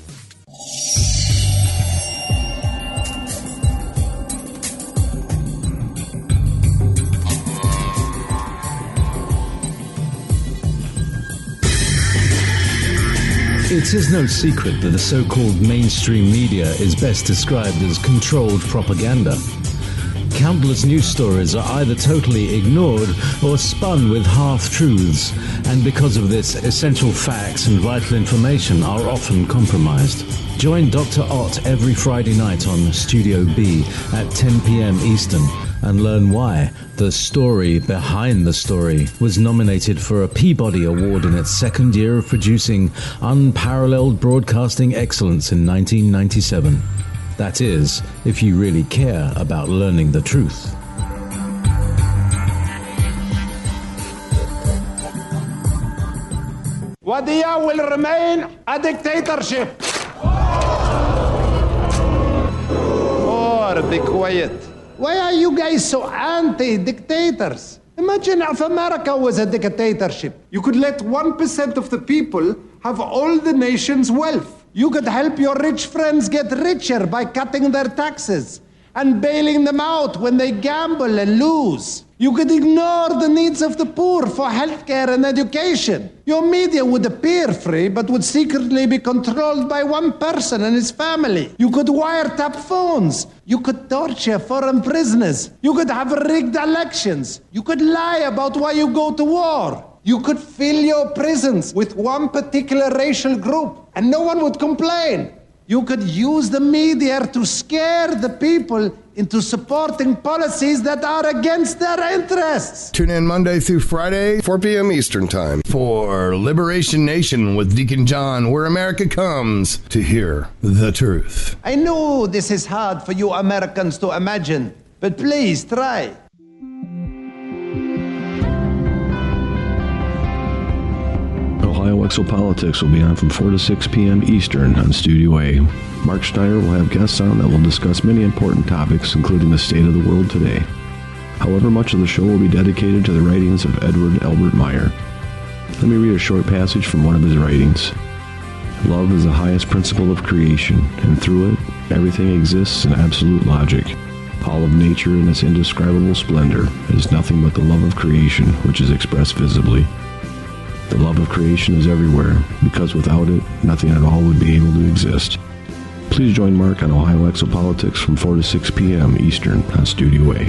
It is no secret that the so-called mainstream media is best described as controlled propaganda. Countless news stories are either totally ignored or spun with half-truths, and because of this, essential facts and vital information are often compromised. Join Doctor Ott every Friday night on Studio B at ten p.m. Eastern and learn why The Story Behind the Story was nominated for a Peabody Award in its second year of producing unparalleled broadcasting excellence in nineteen ninety-seven. That is, if you really care about learning the truth. Wadiya will remain a dictatorship. Or be quiet. Why are you guys so anti-dictators? Imagine if America was a dictatorship. You could let one percent of the people have all the nation's wealth. You could help your rich friends get richer by cutting their taxes and bailing them out when they gamble and lose. You could ignore the needs of the poor for healthcare and education. Your media would appear free, but would secretly be controlled by one person and his family. You could wiretap phones. You could torture foreign prisoners. You could have rigged elections. You could lie about why you go to war. You could fill your prisons with one particular racial group, and no one would complain. You could use the media to scare the people into supporting policies that are against their interests. Tune in Monday through Friday, four p.m. Eastern Time, for Liberation Nation with Deacon John, where America comes to hear the truth. I know this is hard for you Americans to imagine, but please try. Ohio Exopolitics will be on from four to six p.m. Eastern on Studio A. Mark Schneider will have guests on that will discuss many important topics, including the state of the world today. However, much of the show will be dedicated to the writings of Edward Albert Meyer. Let me read a short passage from one of his writings. Love is the highest principle of creation, and through it, everything exists in absolute logic. All of nature in its indescribable splendor is nothing but the love of creation, which is expressed visibly. The love of creation is everywhere, because without it, nothing at all would be able to exist. Please join Mark on Ohio Exopolitics from four to six p.m. Eastern on Studio A.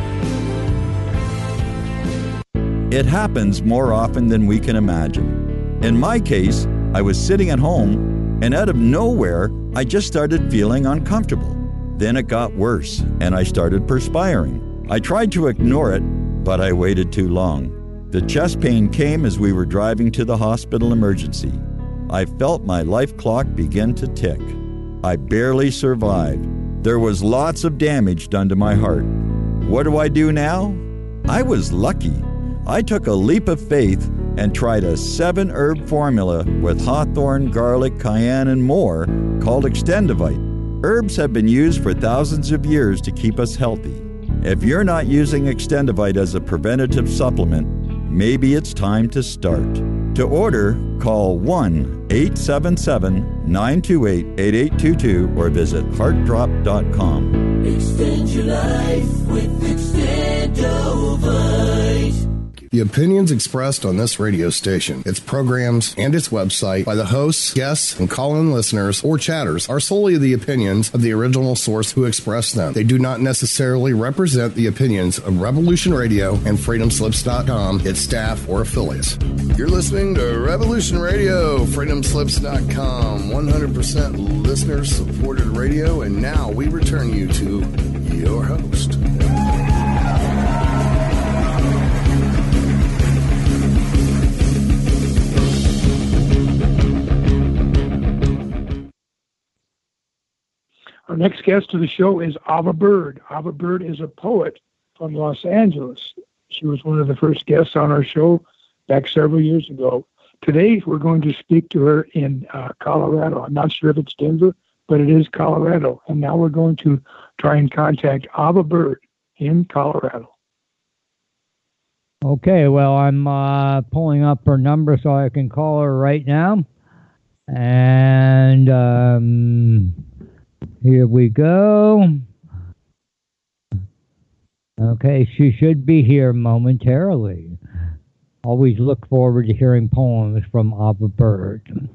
It happens more often than we can imagine. In my case, I was sitting at home, and out of nowhere, I just started feeling uncomfortable. Then it got worse, and I started perspiring. I tried to ignore it, but I waited too long. The chest pain came as we were driving to the hospital emergency. I felt my life clock begin to tick. I barely survived. There was lots of damage done to my heart. What do I do now? I was lucky. I took a leap of faith and tried a seven-herb formula with hawthorn, garlic, cayenne, and more called Extendivite. Herbs have been used for thousands of years to keep us healthy. If you're not using Extendivite as a preventative supplement, maybe it's time to start. To order, call one eight seven seven, nine two eight, eight eight two two or visit heart drop dot com. Extend your life with Extendovite. The opinions expressed on this radio station, its programs, and its website by the hosts, guests, and call-in listeners or chatters are solely the opinions of the original source who expressed them. They do not necessarily represent the opinions of Revolution Radio and freedom slips dot com, its staff, or affiliates. You're listening to Revolution Radio, freedom slips dot com, one hundred percent listener-supported radio, and now we return you to your host. Our next guest to the show is Ava Bird. Ava Bird is a poet from Los Angeles. She was one of the first guests on our show back several years ago. Today, we're going to speak to her in uh, Colorado. I'm not sure if it's Denver, but it is Colorado. And now we're going to try and contact Ava Bird in Colorado. Okay, well, I'm uh, pulling up her number so I can call her right now. And um, here we go. Okay, she should be here momentarily. Always look forward to hearing poems from Ava Bird.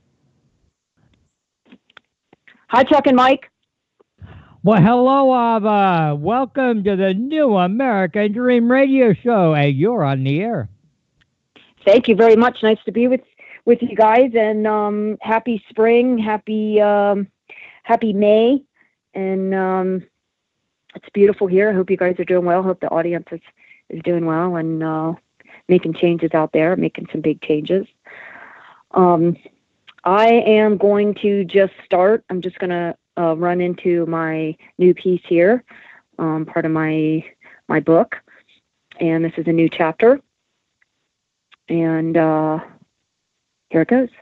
Hi, Chuck and Mike. Well, hello, Ava. Welcome to the New American Dream Radio Show, and you're on the air. Thank you very much. Nice to be with, with you guys, and um, happy spring, happy um, happy May, and um, it's beautiful here. I hope you guys are doing well. I hope the audience is, is doing well and uh, making changes out there, making some big changes. Um, I am going to just start. I'm just going to uh, run into my new piece here, um, part of my my book, and this is a new chapter. And uh, here it goes.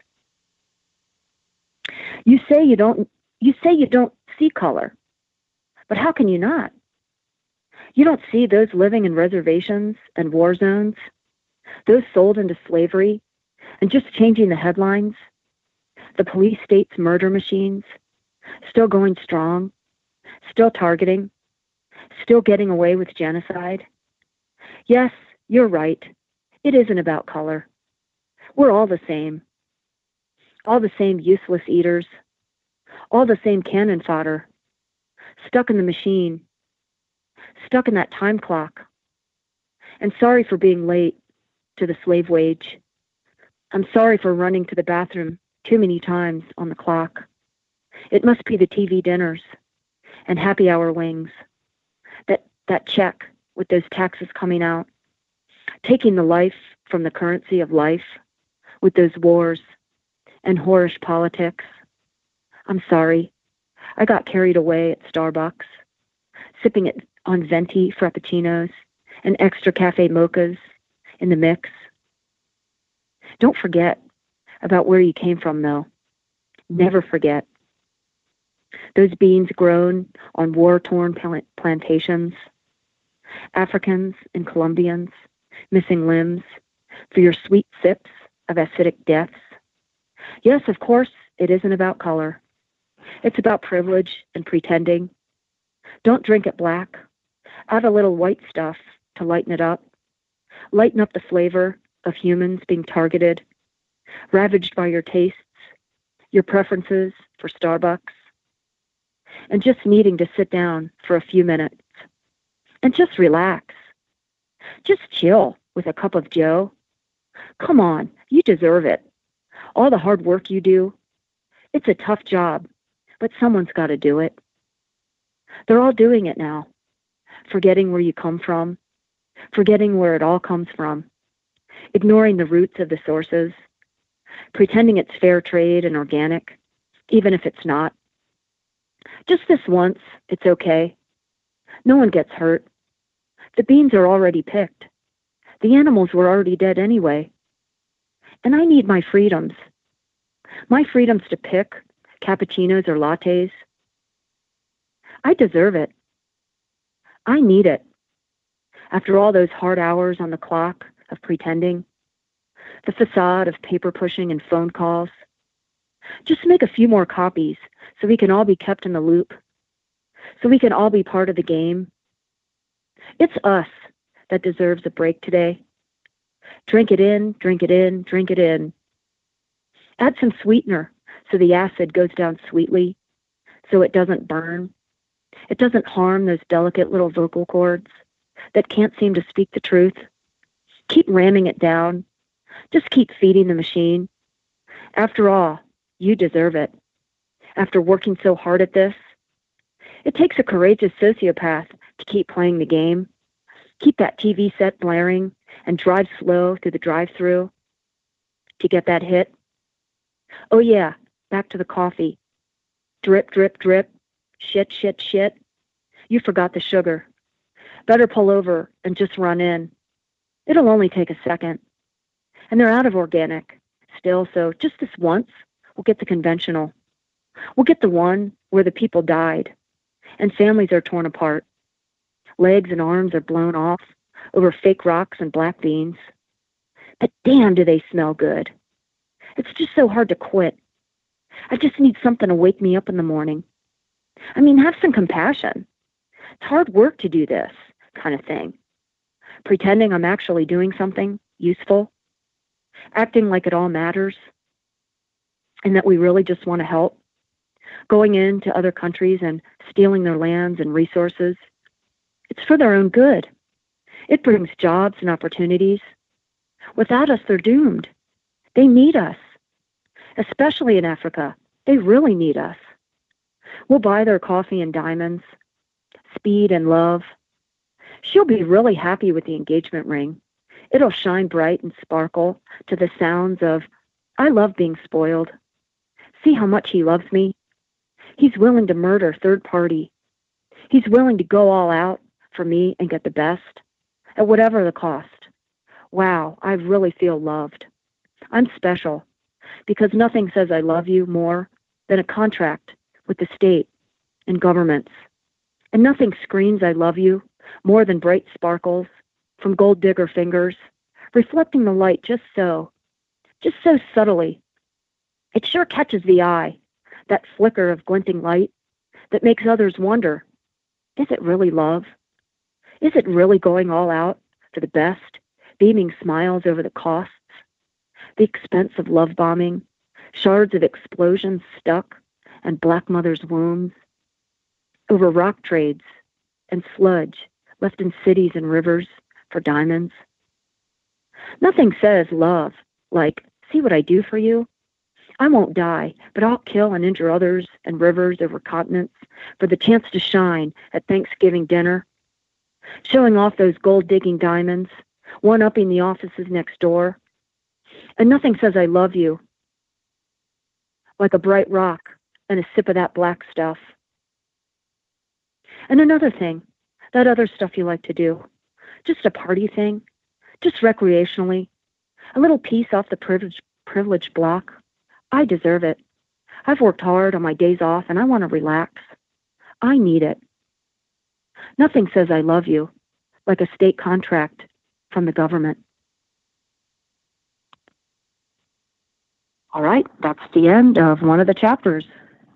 You say you don't. You say you don't see color, but how can you not? You don't see those living in reservations and war zones, those sold into slavery, and just changing the headlines. The police state's murder machines, still going strong, still targeting, still getting away with genocide. Yes, you're right. It isn't about color. We're all the same. All the same useless eaters. All the same cannon fodder. Stuck in the machine. Stuck in that time clock. And sorry for being late to the slave wage. I'm sorry for running to the bathroom too many times on the clock. It must be the T V dinners and happy hour wings. That that check with those taxes coming out. Taking the life from the currency of life with those wars and whorish politics. I'm sorry. I got carried away at Starbucks, sipping it on venti frappuccinos and extra cafe mochas in the mix. Don't forget about where you came from, though. Never forget. Those beans grown on war-torn plantations, Africans and Colombians missing limbs for your sweet sips of acidic deaths. Yes, of course, it isn't about color. It's about privilege and pretending. Don't drink it black. Add a little white stuff to lighten it up. Lighten up the flavor of humans being targeted, ravaged by your tastes, your preferences for Starbucks, and just needing to sit down for a few minutes and just relax. Just chill with a cup of joe. Come on, you deserve it. All the hard work you do, it's a tough job, but someone's got to do it. They're all doing it now, forgetting where you come from, forgetting where it all comes from, ignoring the roots of the sources, pretending it's fair trade and organic, even if it's not. Just this once, it's okay. No one gets hurt. The beans are already picked. The animals were already dead anyway. And I need my freedoms. My freedoms to pick cappuccinos or lattes. I deserve it. I need it. After all those hard hours on the clock of pretending, the facade of paper pushing and phone calls, just make a few more copies so we can all be kept in the loop, so we can all be part of the game. It's us that deserves a break today, Drink it in, drink it in, drink it in. Add some sweetener so the acid goes down sweetly, so it doesn't burn. It doesn't harm those delicate little vocal cords that can't seem to speak the truth. Keep ramming it down. Just keep feeding the machine. After all, you deserve it. After working so hard at this, it takes a courageous sociopath to keep playing the game. Keep that T V set blaring and drive slow through the drive-thru to get that hit. Oh yeah, back to the coffee. Drip, drip, drip. Shit, shit, shit. You forgot the sugar. Better pull over and just run in. It'll only take a second. And they're out of organic still, so just this once, we'll get the conventional. We'll get the one where the people died and families are torn apart. Legs and arms are blown off over fake rocks and black beans. But damn, do they smell good. It's just so hard to quit. I just need something to wake me up in the morning. I mean, have some compassion. It's hard work to do this kind of thing. Pretending I'm actually doing something useful. Acting like it all matters. And that we really just want to help. Going into other countries and stealing their lands and resources. It's for their own good. It brings jobs and opportunities. Without us, they're doomed. They need us. Especially in Africa. They really need us. We'll buy their coffee and diamonds. Speed and love. She'll be really happy with the engagement ring. It'll shine bright and sparkle to the sounds of, I love being spoiled. See how much he loves me. He's willing to murder third party. He's willing to go all out for me and get the best, at whatever the cost. Wow, I really feel loved. I'm special, because nothing says I love you more than a contract with the state and governments. And nothing screams I love you more than bright sparkles from gold digger fingers, reflecting the light just so, just so subtly. It sure catches the eye, that flicker of glinting light that makes others wonder, is it really love? Is it really going all out for the best, beaming smiles over the costs, the expense of love bombing, shards of explosions stuck and black mothers' wombs, over rock trades and sludge left in cities and rivers for diamonds? Nothing says love like, see what I do for you? I won't die, but I'll kill and injure others and rivers over continents for the chance to shine at Thanksgiving dinner, showing off those gold-digging diamonds, one-upping the offices next door. And nothing says I love you like a bright rock and a sip of that black stuff. And another thing, that other stuff you like to do, just a party thing, just recreationally, a little piece off the privilege, privilege block. I deserve it. I've worked hard on my days off and I want to relax. I need it. Nothing says I love you like a state contract from the government. All right, that's the end of one of the chapters.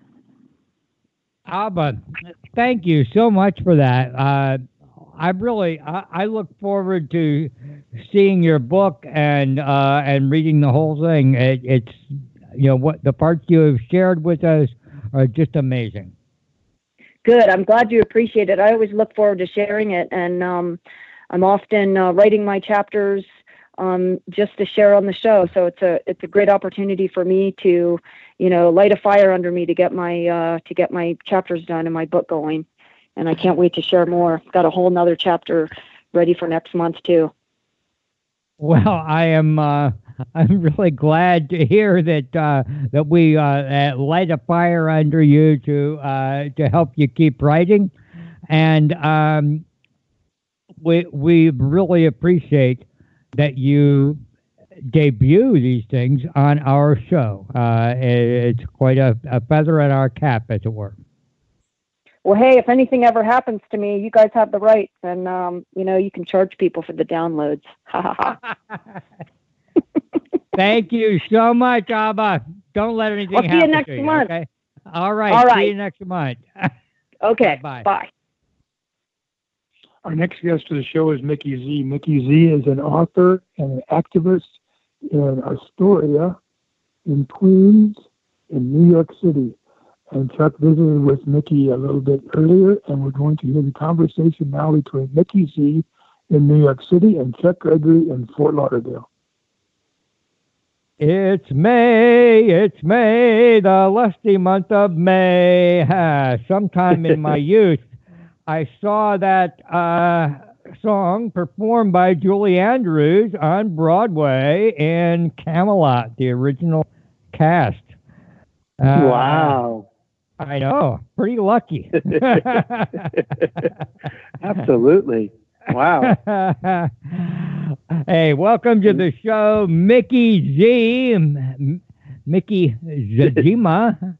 Abba, thank you so much for that. Uh, I really, I, I look forward to seeing your book and uh, and reading the whole thing. It, it's, you know, what the parts you have shared with us are just amazing. Good. I'm glad you appreciate it. I always look forward to sharing it, and um, I'm often uh, writing my chapters um, just to share on the show. So it's a it's a great opportunity for me to, you know, light a fire under me to get my uh, to get my chapters done and my book going. And I can't wait to share more. Got a whole nother chapter ready for next month too. Well, I am. Uh, I'm really glad to hear that uh, that we uh, light a fire under you to uh, to help you keep writing, and um, we we really appreciate that you debut these things on our show. Uh, it, it's quite a, a feather in our cap, as it were. Well, hey, if anything ever happens to me, you guys have the rights, and um, you know, you can charge people for the downloads. Thank you so much, Abba. Don't let anything I'll see happen you next to you, month. Okay? All right. All right. See you next month. Okay. Bye. Bye. Our next guest to the show is Mickey Z. Mickey Z is an author and an activist in Astoria, in Queens, in New York City. And Chuck visited with Mickey a little bit earlier, and we're going to hear the conversation now between Mickey Z in New York City and Chuck Gregory in Fort Lauderdale. It's May, it's May, the lusty month of May. Sometime in my youth, I saw that uh, song performed by Julie Andrews on Broadway in Camelot, the original cast. Uh, wow. I know. Pretty lucky. Absolutely. Wow. Hey, welcome to the show, Mickey Z. M- Mickey Zajima.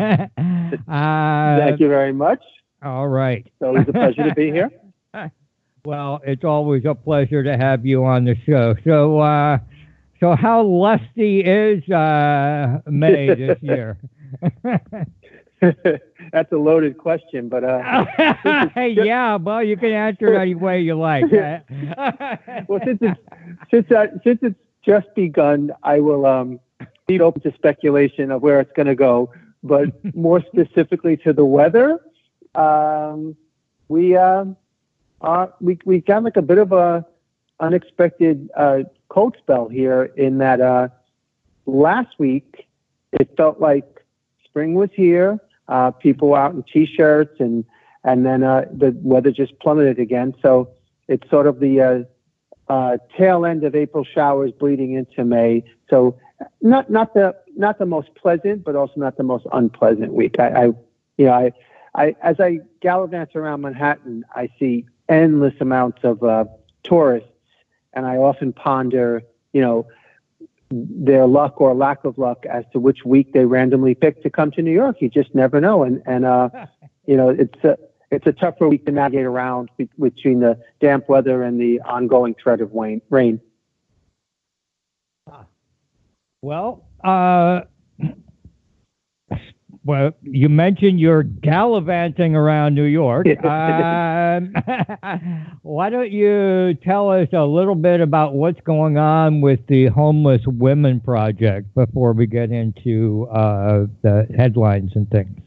uh, Thank you very much. All right. It's always a pleasure to be here. Well, it's always a pleasure to have you on the show. So, uh, so how lusty is uh, May this year? That's a loaded question, but uh, yeah, well, you can answer it any way you like. Well, since it's since I, since it's just begun, I will um, leave open to speculation of where it's going to go. But more specifically to the weather, um, we um, uh, we we got like a bit of a unexpected uh, cold spell here. In that uh, last week, it felt like spring was here. Uh, people out in t-shirts, and and then uh, the weather just plummeted again. So it's sort of the uh, uh, tail end of April showers bleeding into May. So not not the not the most pleasant, but also not the most unpleasant week. I, I you know I I as I gallivant around Manhattan, I see endless amounts of uh, tourists, and I often ponder, you know, their luck or lack of luck as to which week they randomly pick to come to New York. You just never know. And, and uh, you know, it's a, it's a tougher week to navigate around be- between the damp weather and the ongoing threat of rain. Well, uh, well, you mentioned you're gallivanting around New York. um, why don't you tell us a little bit about what's going on with the Homeless Women Project before we get into uh, the headlines and things?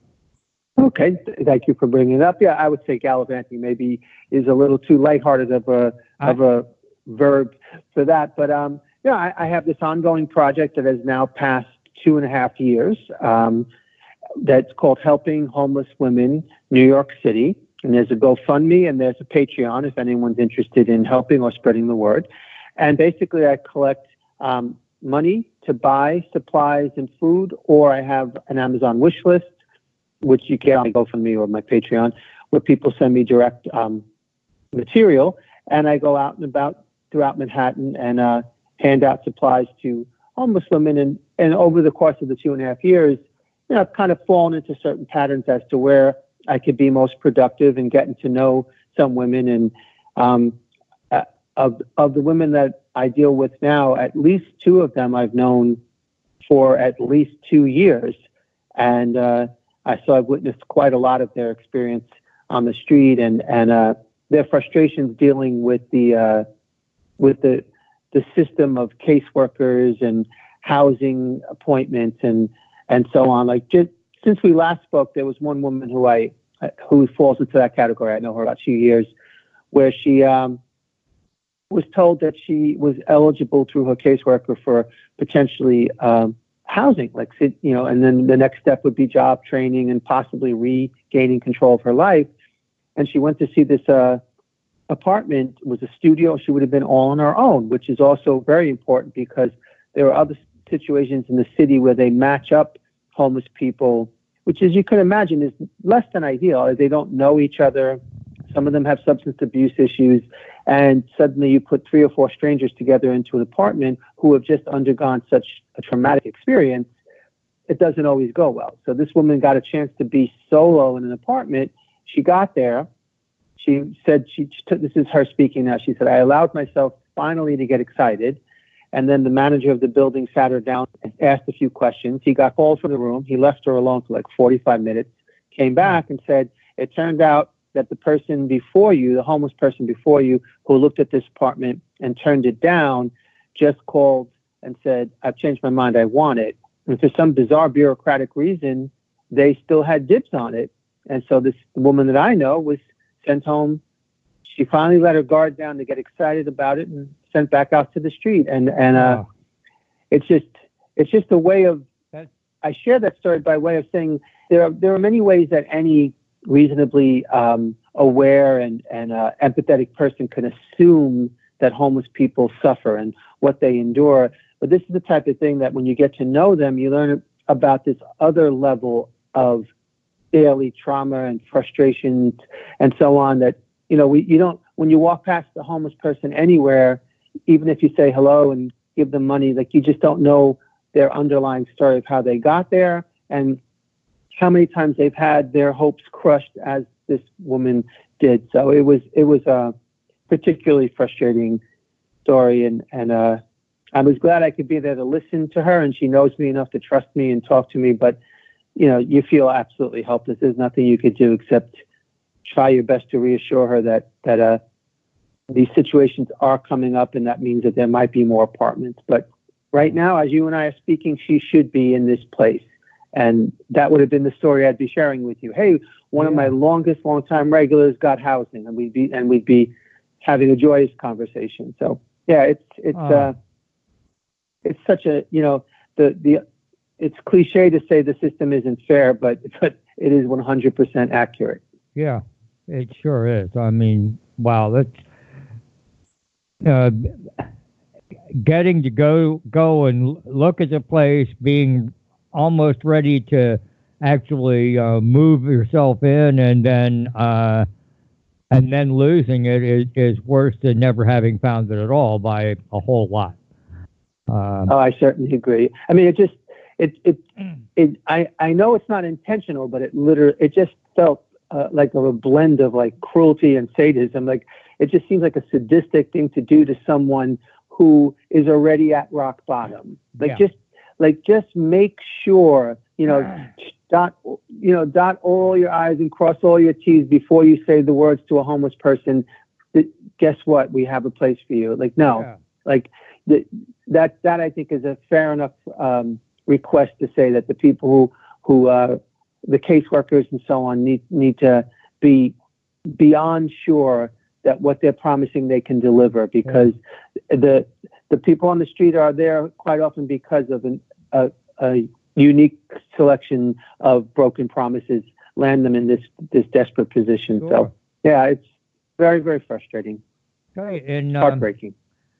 Okay, thank you for bringing it up. Yeah, I would say gallivanting maybe is a little too lighthearted of a of a verb for that, but um, yeah, I, I have this ongoing project that has now passed two and a half years. Um, that's called Helping Homeless Women, New York City. And there's a GoFundMe and there's a Patreon if anyone's interested in helping or spreading the word. And basically I collect um, money to buy supplies and food, or I have an Amazon wish list, which you can on GoFundMe or my Patreon, where people send me direct um, material. And I go out and about throughout Manhattan and uh, hand out supplies to homeless women. And, and over the course of the two and a half years, you know, I've kind of fallen into certain patterns as to where I could be most productive in getting to know some women. And um, uh, of of the women that I deal with now, at least two of them I've known for at least two years. And uh, I so I've witnessed quite a lot of their experience on the street and and uh, their frustrations dealing with the uh, with the the system of caseworkers and housing appointments and and so on. Like just since we last spoke, there was one woman who I who falls into that category. I know her about two years, where she um, was told that she was eligible through her caseworker for potentially um, housing, like you know, and then the next step would be job training and possibly regaining control of her life. And she went to see this uh, apartment. It was a studio. She would have been all on her own, which is also very important because there are other situations in the city where they match up homeless people, which, as you can imagine, is less than ideal. They don't know each other. Some of them have substance abuse issues. And suddenly you put three or four strangers together into an apartment who have just undergone such a traumatic experience. It doesn't always go well. So this woman got a chance to be solo in an apartment. She got there. She said, she, she took, this is her speaking now. She said, I allowed myself finally to get excited. And then the manager of the building sat her down and asked a few questions. He got called from the room. He left her alone for like forty-five minutes, came back and said, it turned out that the person before you, the homeless person before you, who looked at this apartment and turned it down, just called and said, I've changed my mind, I want it. And for some bizarre bureaucratic reason, they still had dibs on it. And so this woman that I know was sent home. She finally let her guard down to get excited about it and sent back out to the street. And and uh, Oh. it's just it's just a way of, I share that story by way of saying there are, there are many ways that any reasonably um, aware and, and uh, empathetic person can assume that homeless people suffer and what they endure. But this is the type of thing that when you get to know them, you learn about this other level of daily trauma and frustrations and so on that, you know, we, you don't, when you walk past a homeless person anywhere, even if you say hello and give them money, like you just don't know their underlying story of how they got there and how many times they've had their hopes crushed as this woman did. So it was, it was a particularly frustrating story. And, and, uh, I was glad I could be there to listen to her, and she knows me enough to trust me and talk to me. But, you know, you feel absolutely helpless. There's nothing you could do except try your best to reassure her that, that, uh, these situations are coming up, and that means that there might be more apartments. But right now, as you and I are speaking, she should be in this place. And that would have been the story I'd be sharing with you. Hey, one yeah. of my longest, long-time regulars got housing, and we'd be, and we'd be having a joyous conversation. So yeah, it's, it's, oh. uh, it's such a, you know, the, the, it's cliche to say the system isn't fair, but, but it is one hundred percent accurate. Yeah, it sure is. I mean, wow, that's, uh, getting to go, go and look at the place, being almost ready to actually uh, move yourself in, and then, uh, and then losing it is, is worse than never having found it at all by a whole lot. Um, oh, I certainly agree. I mean, it just, it, it, it, I, I know it's not intentional, but it literally, it just felt uh, like a blend of like cruelty and sadism. Like, it just seems like a sadistic thing to do to someone who is already at rock bottom. Like, yeah. just, like, just make sure, you know, dot, you know, dot all your I's and cross all your T's before you say the words to a homeless person. That, guess what? We have a place for you. Like, no, yeah. like, The, that that I think is a fair enough um, request to say that the people who who uh, the caseworkers and so on need need to be beyond sure that what they're promising they can deliver, because yeah. the the people on the street are there quite often because of an, a, a unique selection of broken promises land them in this this desperate position. Sure. So yeah, it's very very frustrating, okay, and um, heartbreaking.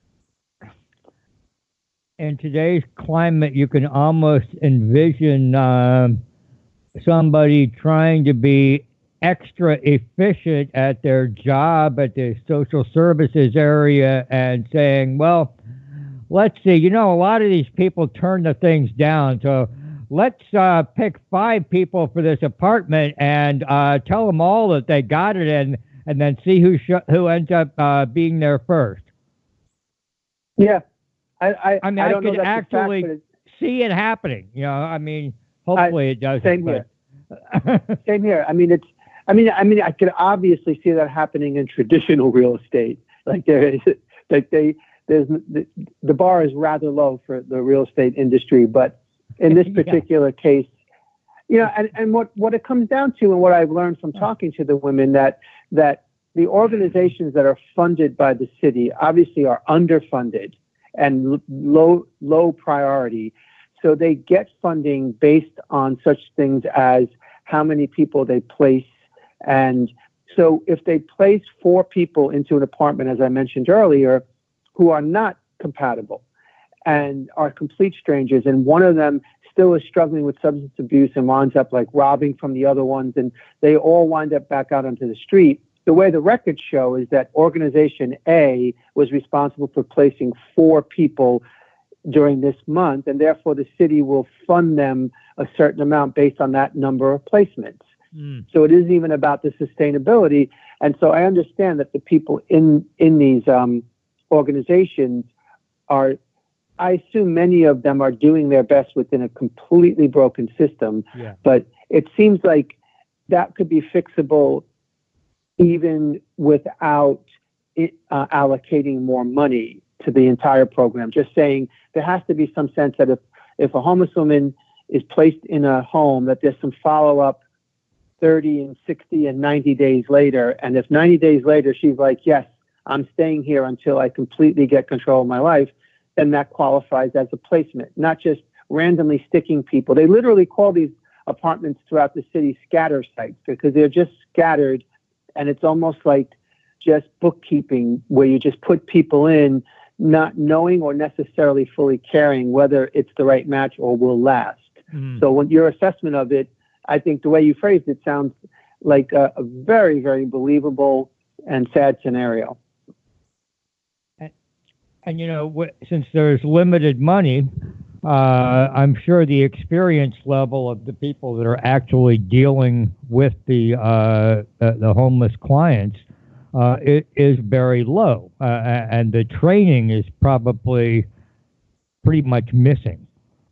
In today's climate, you can almost envision uh, somebody trying to be extra efficient at their job at the social services area and saying, well, let's see, you know, a lot of these people turn the things down, so let's uh, pick five people for this apartment and uh, tell them all that they got it, and, and then see who sh- who ends up uh, being there first. Yeah. I, I, I mean, I, I could actually fact, see it happening. You know, I mean, hopefully I, it doesn't. Same here. Same here. I mean, it's. I mean, I mean, I could obviously see that happening in traditional real estate. Like there is, like they, there's the, the bar is rather low for the real estate industry, but in this particular yeah. case, you know, and, and what, what it comes down to, and what I've learned from talking to the women, that that the organizations that are funded by the city obviously are underfunded and low low priority. So they get funding based on such things as how many people they place. And so if they place four people into an apartment, as I mentioned earlier, who are not compatible and are complete strangers, and one of them still is struggling with substance abuse and winds up like robbing from the other ones, and they all wind up back out onto the street, the way the records show is that Organization A was responsible for placing four people during this month, and therefore the city will fund them a certain amount based on that number of placements. Mm. So it isn't even about the sustainability. And so I understand that the people in, in these um, organizations are, I assume many of them are doing their best within a completely broken system, yeah. but it seems like that could be fixable even without it, uh, allocating more money to the entire program. Just saying there has to be some sense that if, if a homeless woman is placed in a home, that there's some follow-up thirty and sixty and ninety days later. And if ninety days later she's like, yes, I'm staying here until I completely get control of my life, then that qualifies as a placement, not just randomly sticking people. They literally call these apartments throughout the city scatter sites because they're just scattered, and it's almost like just bookkeeping where you just put people in not knowing or necessarily fully caring whether it's the right match or will last. Mm. So when your assessment of it, I think the way you phrased it sounds like a, a very, very believable and sad scenario. And, and you know, w- since there's limited money, uh, I'm sure the experience level of the people that are actually dealing with the uh, the, the homeless clients uh, it is very low, uh, and the training is probably pretty much missing.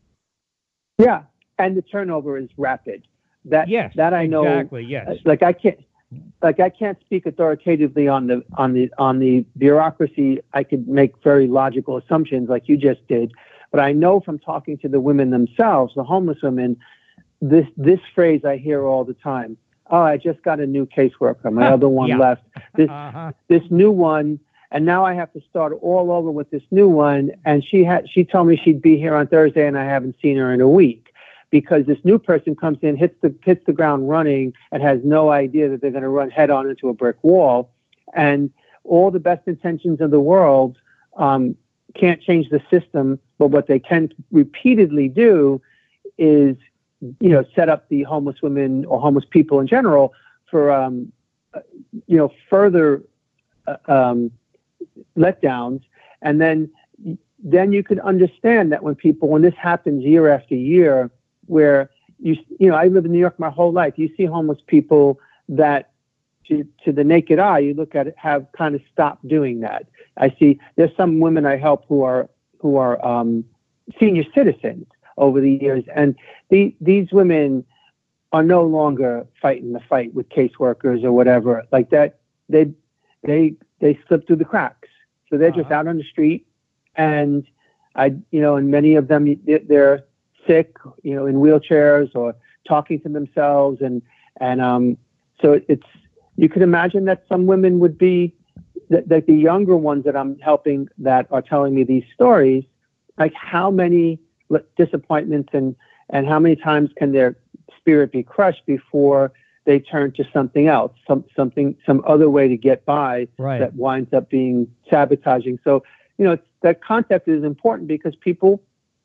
Yeah, and the turnover is rapid. That yes, that I know. Exactly. Yes. Like I can't, like I can't speak authoritatively on the on the on the bureaucracy. I could make very logical assumptions, like you just did. But I know from talking to the women themselves, the homeless women, this this phrase I hear all the time. Oh, I just got a new caseworker. My other one yeah. left. This uh-huh. this new one, and now I have to start all over with this new one. And she had she told me she'd be here on Thursday, and I haven't seen her in a week because this new person comes in, hits the hits the ground running, and has no idea that they're going to run head on into a brick wall. And all the best intentions of the world um, can't change the system, but what they can repeatedly do is, you know, set up the homeless women or homeless people in general for, um, you know, further uh, um, letdowns. And then, then you could understand that when people, when this happens year after year, where you, you know, I live in New York my whole life, you see homeless people that to, to the naked eye, you look at it, have kind of stopped doing that. I see there's some women I help who are, who are um, senior citizens over the years. And the, these women are no longer fighting the fight with caseworkers or whatever like that. They, they, they slip through the cracks. So they're uh-huh. just out on the street, and I, you know, and many of them, they're sick, you know, in wheelchairs or talking to themselves. And, and, um, so it's, you can imagine that some women would be that, that the younger ones that I'm helping that are telling me these stories, like how many disappointments and, and how many times can their spirit be crushed before they turn to something else, some, something, some other way to get by right. that winds up being sabotaging. So, you know, that context is important because people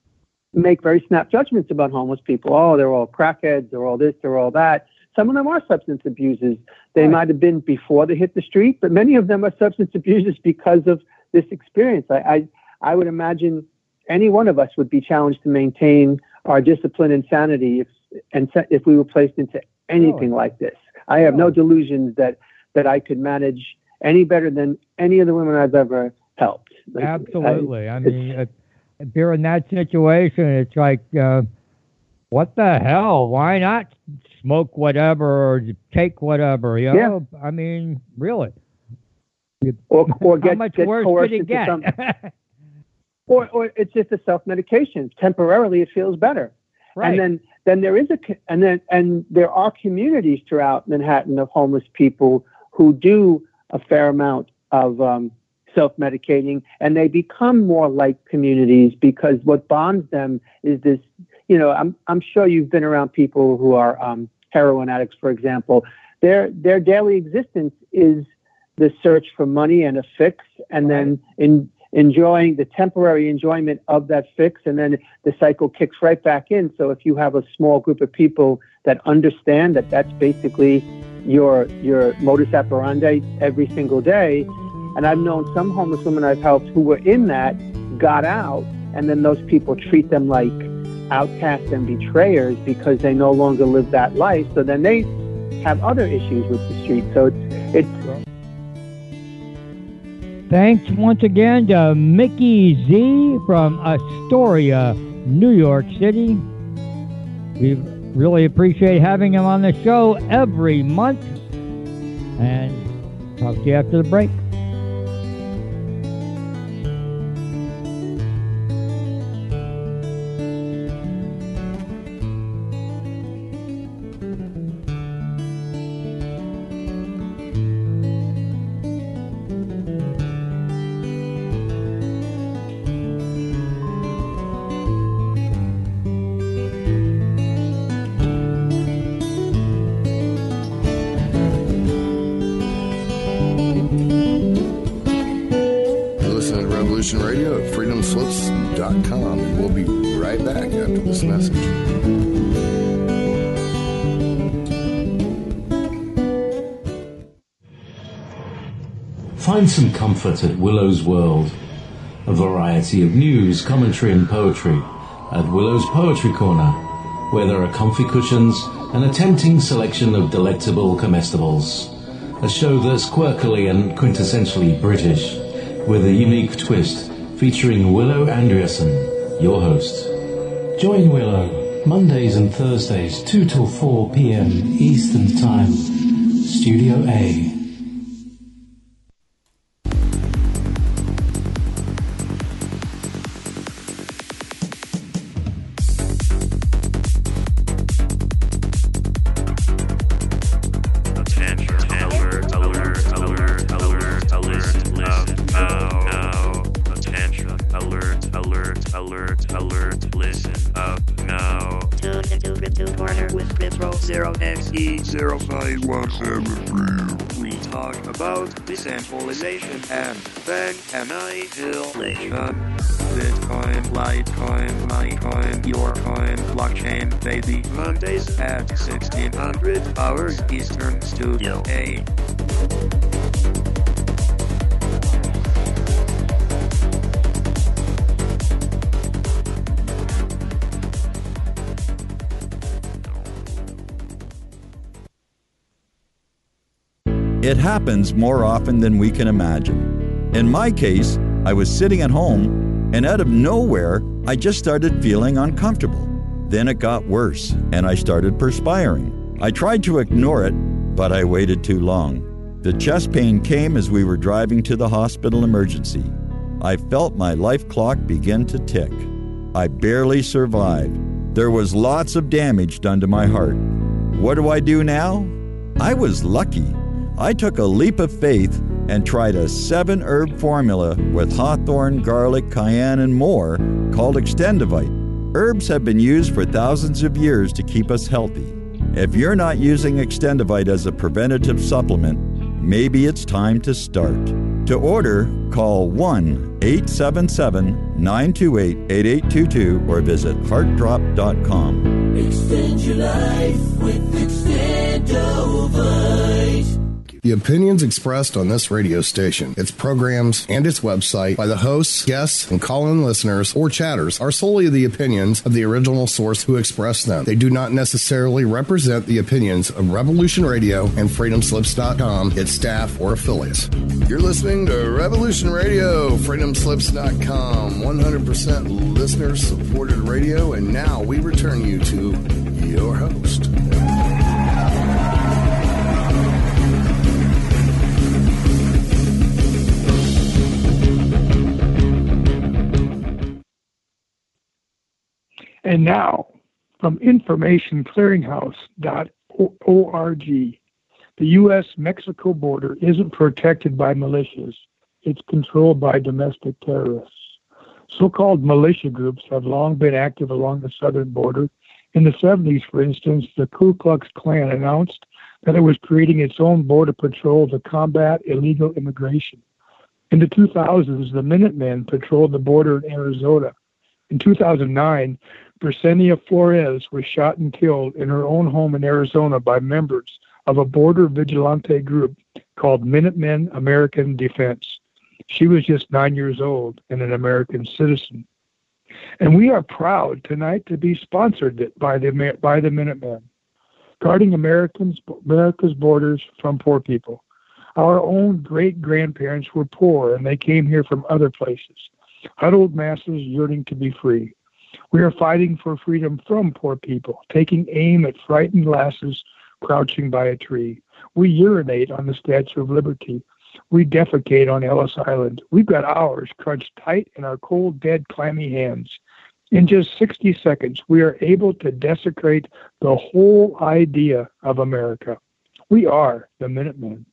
make very snap judgments about homeless people. Oh, they're all crackheads, they're all this, they're all that. Some of them are substance abusers. They right. might have been before they hit the street, but many of them are substance abusers because of this experience. I, I, I would imagine any one of us would be challenged to maintain our discipline and sanity if, and if we were placed into anything oh. like this. I have oh. no delusions that, that I could manage any better than any of the women I've ever helped. Like, Absolutely. I, I mean, if, if you're in that situation, it's like, uh, what the hell? Why not smoke whatever or take whatever? You know? Yeah. I mean, really. Or, or How get, much get worse coerced could it get? Some, or, or it's just a self-medication. Temporarily, it feels better. Right. And then, then there is a, and then, and there are communities throughout Manhattan of homeless people who do a fair amount of um, self-medicating, and they become more like communities because what bonds them is this. You know, I'm I'm sure you've been around people who are um, heroin addicts, for example. Their their daily existence is the search for money and a fix, and right. then in enjoying the temporary enjoyment of that fix, and then the cycle kicks right back in. So if you have a small group of people that understand that that's basically your your modus operandi every single day, and I've known some homeless women I've helped who were in that, got out, and then those people treat them like outcasts and betrayers because they no longer live that life. So then they have other issues with the street. So it's it's. Thanks once again to Mickey Z from Astoria, New York City. We really appreciate having him on the show every month. And Talk to you after the break. Radio at freedom slips dot com, and we'll be right back after this message. Find some comfort at Willow's World, a variety of news, commentary and poetry at Willow's Poetry Corner, where there are comfy cushions and a tempting selection of delectable comestibles. A show that's quirkily and quintessentially British, with a unique twist, featuring Willow Andreasen, your host. Join Willow, Mondays and Thursdays, two till four p.m. Eastern Time, Studio A. Decentralization and then annihilation. Bitcoin, Litecoin, MyCoin, your coin, blockchain, baby. Mondays at sixteen hundred hours Eastern, Studio A. It happens more often than we can imagine. In my case, I was sitting at home, and out of nowhere, I just started feeling uncomfortable. Then it got worse, and I started perspiring. I tried to ignore it, but I waited too long. The chest pain came as we were driving to the hospital emergency. I felt my life clock begin to tick. I barely survived. There was lots of damage done to my heart. What do I do now? I was lucky. I took a leap of faith and tried a seven-herb formula with hawthorn, garlic, cayenne, and more called Extendivite. Herbs have been used for thousands of years to keep us healthy. If you're not using Extendivite as a preventative supplement, maybe it's time to start. To order, call one eight seven seven, nine two eight, eight eight two two or visit heart drop dot com. Extend your life with Extendovite. The opinions expressed on this radio station, its programs, and its website by the hosts, guests, and call-in listeners or chatters are solely the opinions of the original source who expressed them. They do not necessarily represent the opinions of Revolution Radio and freedom slips dot com, its staff, or affiliates. You're listening to Revolution Radio, freedom slips dot com, one hundred percent listener-supported radio, and now we return you to your host. And now, from information clearinghouse dot org, the U S Mexico border isn't protected by militias. It's controlled by domestic terrorists. So-called militia groups have long been active along the southern border. In the seventies, for instance, the Ku Klux Klan announced that it was creating its own border patrol to combat illegal immigration. In the two thousands, the Minutemen patrolled the border in Arizona. In two thousand nine, Brisenia Flores was shot and killed in her own home in Arizona by members of a border vigilante group called Minutemen American Defense. She was just nine years old and an American citizen. And we are proud tonight to be sponsored by the by the Minutemen, guarding Americans, America's borders from poor people. Our own great-grandparents were poor, and they came here from other places, huddled masses yearning to be free. We are fighting for freedom from poor people, taking aim at frightened lasses crouching by a tree. We urinate on the Statue of Liberty. We defecate on Ellis Island. We've got ours crunched tight in our cold, dead, clammy hands. In just sixty seconds, we are able to desecrate the whole idea of America. We are the Minutemen.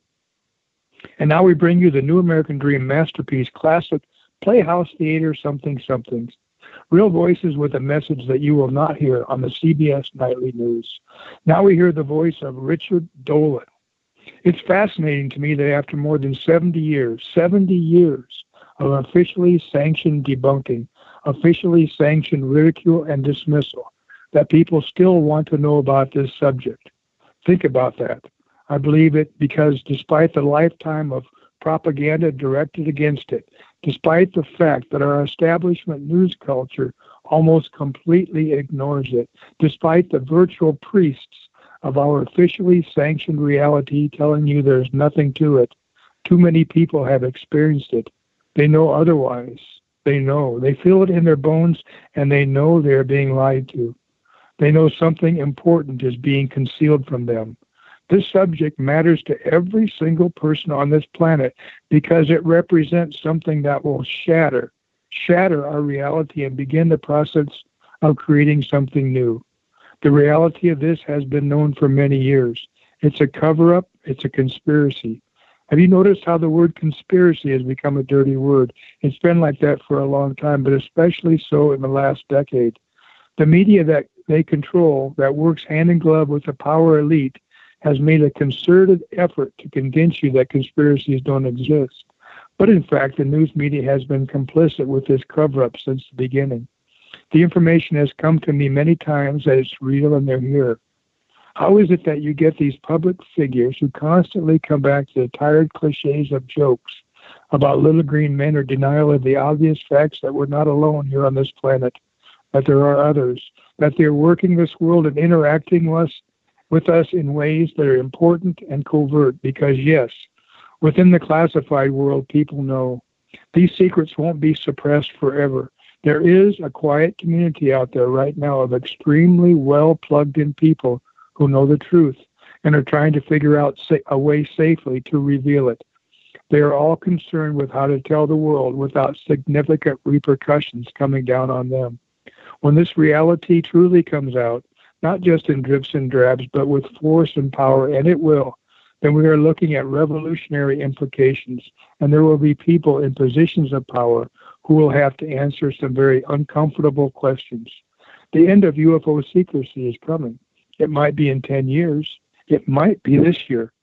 And now we bring you the New American Dream masterpiece, classic Playhouse Theater something somethings. Real voices with a message that you will not hear on the C B S Nightly News. Now we hear the voice of Richard Dolan. It's fascinating to me that after more than seventy years, seventy years of officially sanctioned debunking, officially sanctioned ridicule and dismissal, that people still want to know about this subject. Think about that. I believe it because despite the lifetime of propaganda directed against it, despite the fact that our establishment news culture almost completely ignores it, despite the virtual priests of our officially sanctioned reality telling you there's nothing to it, too many people have experienced it. They know otherwise. They know. They feel it in their bones, and they know they're being lied to. They know something important is being concealed from them. This subject matters to every single person on this planet because it represents something that will shatter, shatter our reality and begin the process of creating something new. The reality of this has been known for many years. It's a cover-up. It's a conspiracy. Have you noticed how the word conspiracy has become a dirty word? It's been like that for a long time, but especially so in the last decade. The media that they control, that works hand in glove with the power elite, has made a concerted effort to convince you that conspiracies don't exist. But in fact, the news media has been complicit with this cover-up since the beginning. The information has come to me many times that it's real and they're here. How is it that you get these public figures who constantly come back to the tired cliches of jokes about little green men or denial of the obvious facts that we're not alone here on this planet, that there are others, that they're working this world and interacting with us, with us in ways that are important and covert? Because yes, within the classified world, people know these secrets won't be suppressed forever. There is a quiet community out there right now of extremely well plugged in people who know the truth and are trying to figure out a way safely to reveal it. They are all concerned with how to tell the world without significant repercussions coming down on them. When this reality truly comes out, not just in drips and drabs, but with force and power, and it will, then we are looking at revolutionary implications, and there will be people in positions of power who will have to answer some very uncomfortable questions. The end of U F O secrecy is coming. It might be in ten years. It might be this year.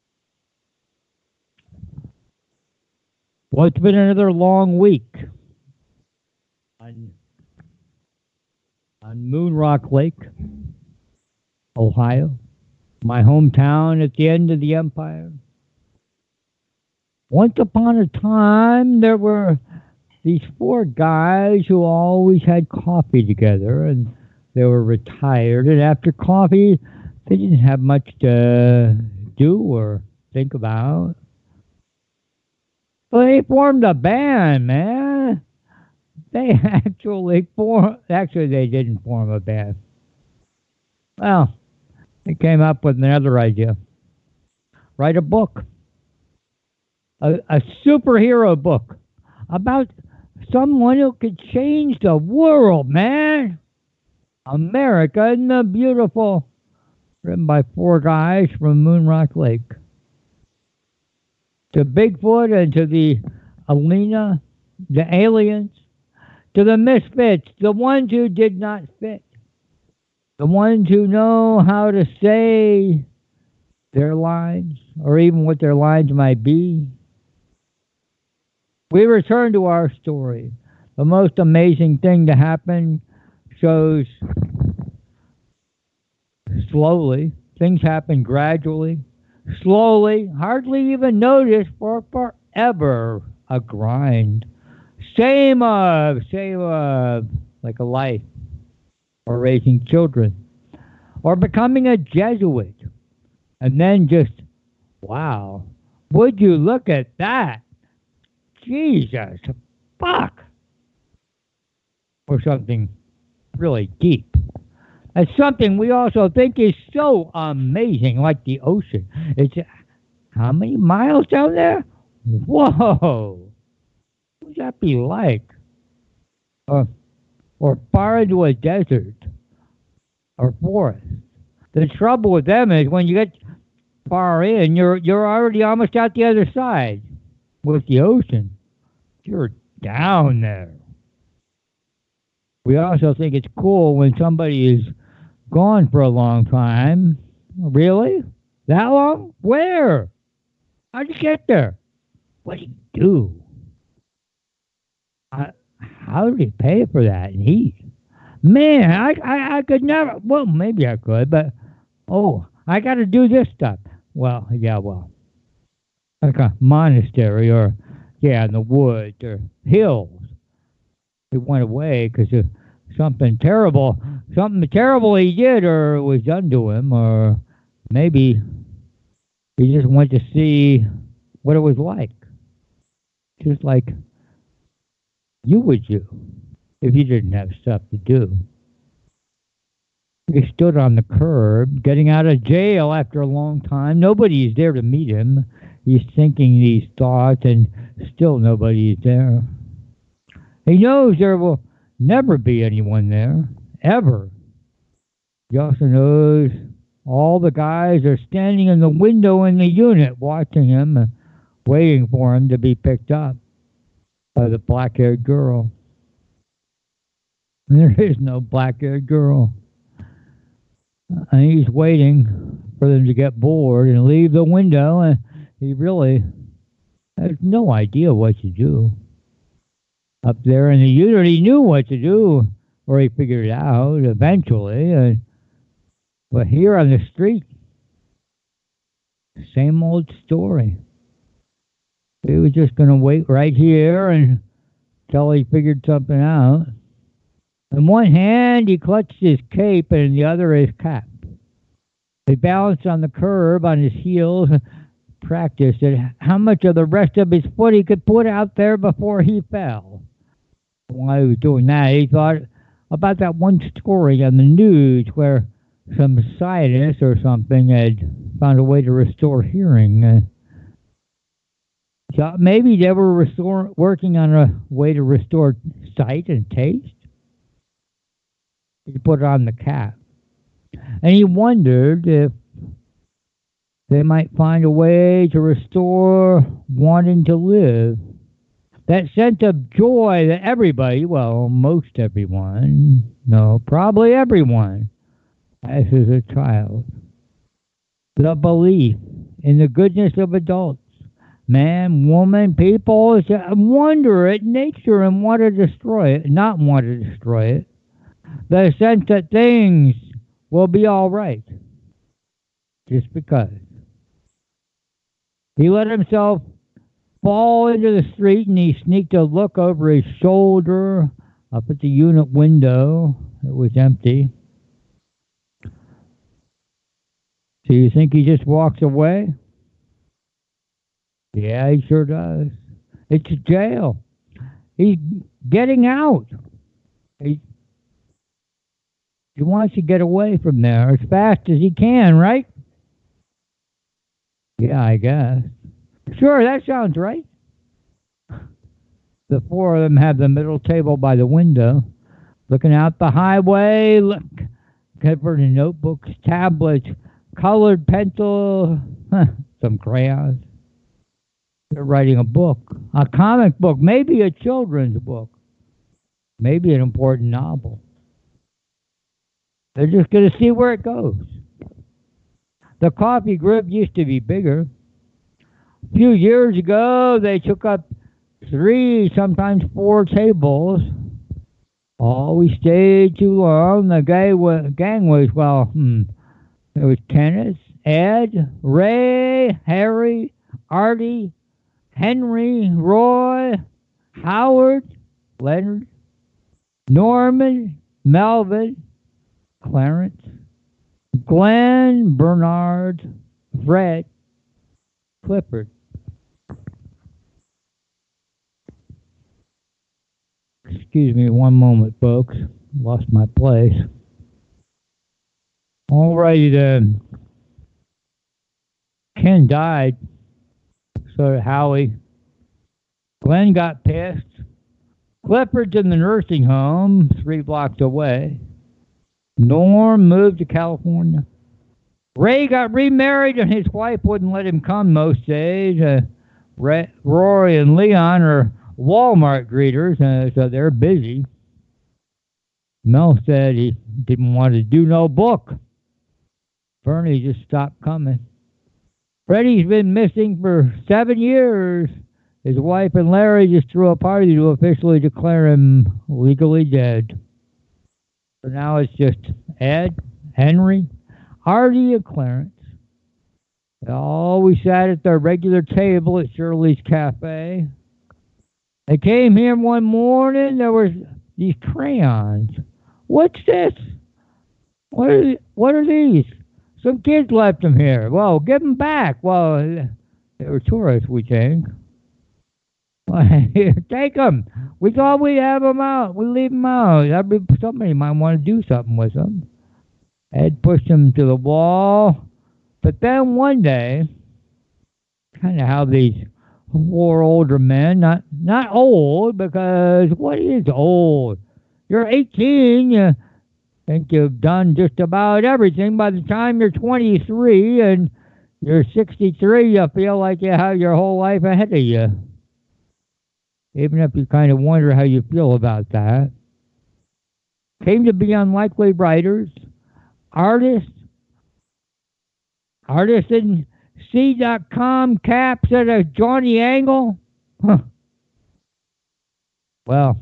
Well, it's been another long week on, on Moon Rock Lake, Ohio, my hometown at the end of the empire. Once upon a time, there were these four guys who always had coffee together, and they were retired, and after coffee, they didn't have much to do or think about. But they formed a band, man. They actually formed, actually they didn't form a band. Well, they came up with another idea. Write a book. A, a superhero book about someone who could change the world, man. America Isn't It Beautiful? Written by four guys from Moon Rock Lake. To Bigfoot and to the Alina, the aliens, to the misfits, the ones who did not fit, the ones who know how to say their lines, or even what their lines might be. We return to our story. The most amazing thing to happen shows slowly. Things happen gradually, slowly, hardly even noticed for forever. A grind. Same of, same of, like a life, or raising children, or becoming a Jesuit. And then just, wow, would you look at that? Jesus, fuck. Or something really deep. It's something we also think is so amazing, like the ocean. It's how many miles down there? Whoa! What would that be like? Or, or far into a desert or forest. The trouble with them is when you get far in, you're you're already almost out the other side with the ocean. You're down there. We also think it's cool when somebody is gone for a long time. Really? That long? Where? How'd you get there? What did you do? I, how did he pay for that and eat? Man, I, I, I could never. Well, maybe I could, but oh, I got to do this stuff. Well, yeah, well, like a monastery or, yeah, in the woods or hills. He went away because of something terrible, something terrible he did or was done to him, or maybe he just went to see what it was like. Just like you would do if you didn't have stuff to do. He stood on the curb, getting out of jail after a long time. Nobody's there to meet him. He's thinking these thoughts, and still nobody's there. He knows there will never be anyone there, ever. He also knows all the guys are standing in the window in the unit watching him, waiting for him to be picked up by the black-haired girl. There is no black-haired girl. And he's waiting for them to get bored and leave the window, and he really has no idea what to do. Up there in the unit, he knew what to do, or he figured it out eventually. And, but here on the street, same old story. He was just going to wait right here until he figured something out. In one hand, he clutched his cape, and in the other, his cap. He balanced on the curb on his heels, practiced at how much of the rest of his foot he could put out there before he fell. While he was doing that, he thought about that one story on the news where some scientist or something had found a way to restore hearing. Uh, so maybe they were restore, working on a way to restore sight and taste. He put on the cap. And he wondered if they might find a way to restore wanting to live. That sense of joy that everybody, well, most everyone, no, probably everyone, has as a child. The belief in the goodness of adults, man, woman, people, wonder at nature and want to destroy it, not want to destroy it. The sense that things will be all right, just because. He let himself fall into the street, and he sneaked a look over his shoulder up at the unit window. It was empty. So you think he just walks away? Yeah, he sure does. It's a jail. He's getting out. He, he wants to get away from there as fast as he can, right? Yeah, I guess. Sure, that sounds right. The four of them have the middle table by the window, looking out the highway, look, covered in notebooks, tablets, colored pencil, some crayons. They're writing a book, a comic book, maybe a children's book, maybe an important novel. They're just going to see where it goes. The coffee group used to be bigger. A few years ago, they took up three, sometimes four tables. Oh, we stayed too long. The guy was, gang was, well, hmm, it was Kenneth, Ed, Ray, Harry, Artie, Henry, Roy, Howard, Leonard, Norman, Melvin, Clarence, Glenn, Bernard, Fred, Clifford. Excuse me one moment, folks. Lost my place. All righty then. Ken died So Howie, Glenn got pissed. Clifford's in the nursing home three blocks away. Norm moved to California. Ray got remarried and his wife wouldn't let him come most days. Uh, Ray, Rory and Leon are Walmart greeters, uh, so they're busy. Mel said he didn't want to do no book. Bernie just stopped coming. Freddie's been missing for seven years. His wife and Larry just threw a party to officially declare him legally dead. So now it's just Ed, Henry, Artie, and Clarence. They always sat at their regular table at Shirley's Cafe. They came here one morning. There was these crayons. What's this? What are, what are these? Some kids left them here. Well, give them back. Well, they were tourists, we think. Well, here, take them. We thought we'd have them out. We leave them out. Every, somebody might want to do something with them. Ed pushed them to the wall. But then one day, kind of how these four older men, not not old, because what is old? You're eighteen, you think you've done just about everything. By the time you're twenty-three and you're sixty-three, you feel like you have your whole life ahead of you. Even if you kind of wonder how you feel about that. Came to be unlikely writers, artists, artists in C dot com caps at a Johnny Angle. Huh. Well,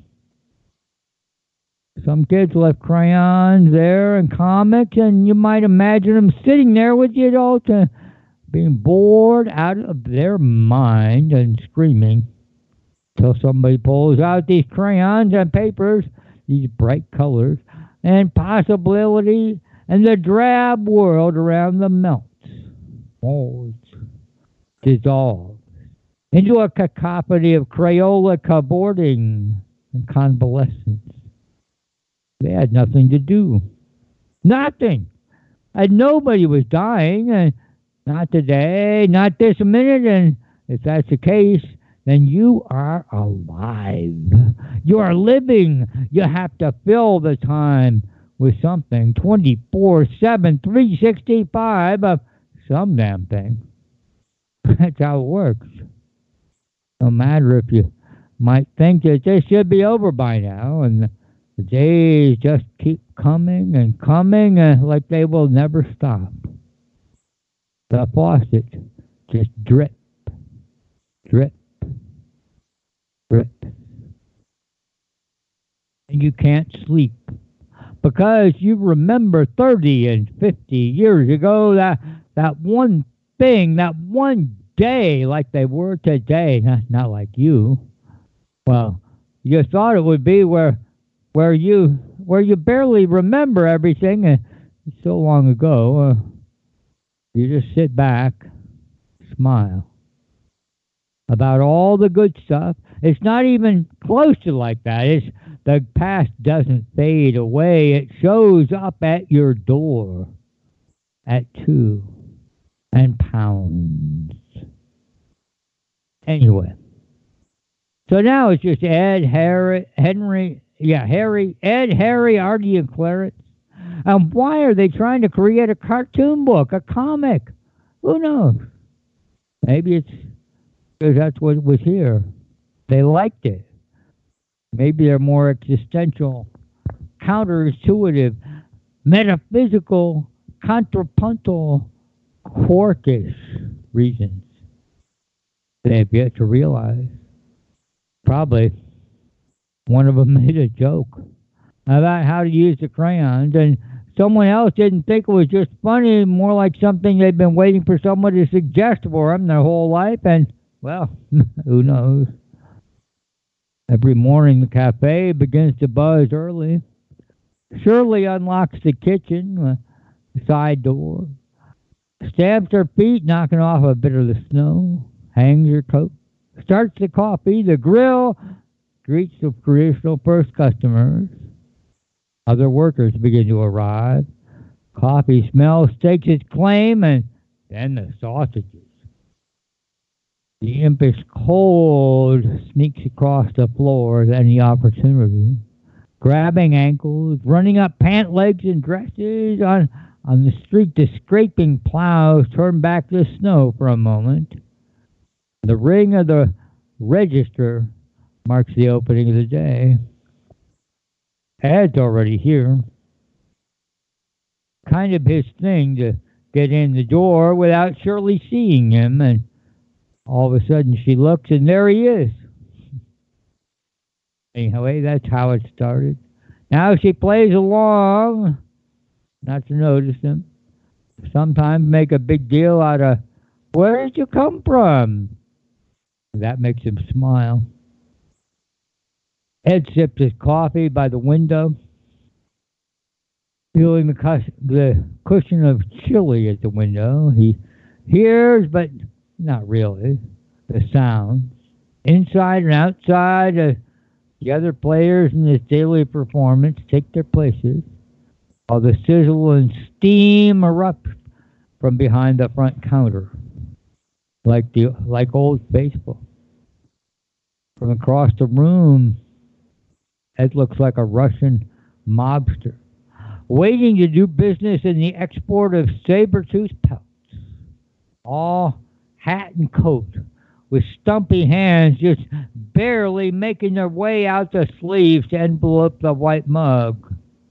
some kids left crayons there and comics, and you might imagine them sitting there with you adults, uh, being bored out of their mind and screaming till somebody pulls out these crayons and papers, these bright colors, and possibility, and the drab world around them melts, molds, dissolves into a cacophony of Crayola cavorting and convalescence. They had nothing to do. Nothing. And nobody was dying. And not today, not this minute. And if that's the case, then you are alive. You are living. You have to fill the time with something. twenty-four seven, three sixty-five of some damn thing. That's how it works. No matter if you might think that this should be over by now, and the days just keep coming and coming uh, like they will never stop. The faucet just drip, drip, drip. And you can't sleep because you remember thirty and fifty years ago that, that one thing, that one day like they were today, not, not like you. Well, you thought it would be where where you where you barely remember everything, and so long ago, uh, you just sit back, smile about all the good stuff. It's not even close to like that. It's the past doesn't fade away. It shows up at your door at two and pounds. Anyway, so now it's just Ed, Harry, Henry. Yeah, Harry, Ed, Harry, Artie, and Clarence. And why are they trying to create a cartoon book, a comic? Who knows? Maybe it's because that's what was here. They liked it. Maybe they're more existential, counterintuitive, metaphysical, contrapuntal, quarkish reasons they have yet to realize. Probably one of them made a joke about how to use the crayons, and someone else didn't think it was just funny, more like something they'd been waiting for someone to suggest for them their whole life, and, well, who knows? Every morning the cafe begins to buzz early. Shirley unlocks the kitchen, uh, the side door, stamps her feet, knocking off a bit of the snow, hangs her coat, starts the coffee, the grill, greets the traditional first customers. Other workers begin to arrive. Coffee smell stakes its claim, and then the sausages. The impish cold sneaks across the floor at any opportunity, grabbing ankles, running up pant legs and dresses. On, on the street, the scraping plows turn back the snow for a moment. The ring of the register marks the opening of the day. Ed's already here. Kind of his thing to get in the door without Shirley seeing him, and all of a sudden she looks and there he is. Anyway, that's how it started. Now she plays along, not to notice him. Sometimes make a big deal out of, where did you come from? That makes him smile. Ed sips his coffee by the window, feeling the, cus- the cushion of chili at the window. He hears, but not really, the sounds. Inside and outside, uh, the other players in this daily performance take their places, while the sizzle and steam erupt from behind the front counter, like the like old faithful. From across the room, Ed looks like a Russian mobster, waiting to do business in the export of saber-tooth pelts. All hat and coat, with stumpy hands just barely making their way out the sleeves to envelope the white mug.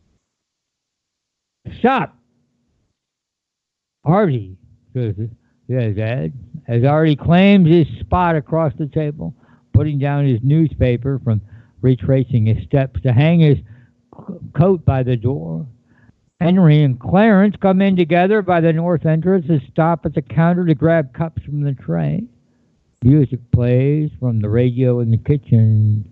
Stop! Artie, says, says Ed, as Artie claims his spot across the table, putting down his newspaper from retracing his steps to hang his coat by the door. Henry and Clarence come in together by the north entrance and stop at the counter to grab cups from the tray. Music plays from the radio in the kitchen.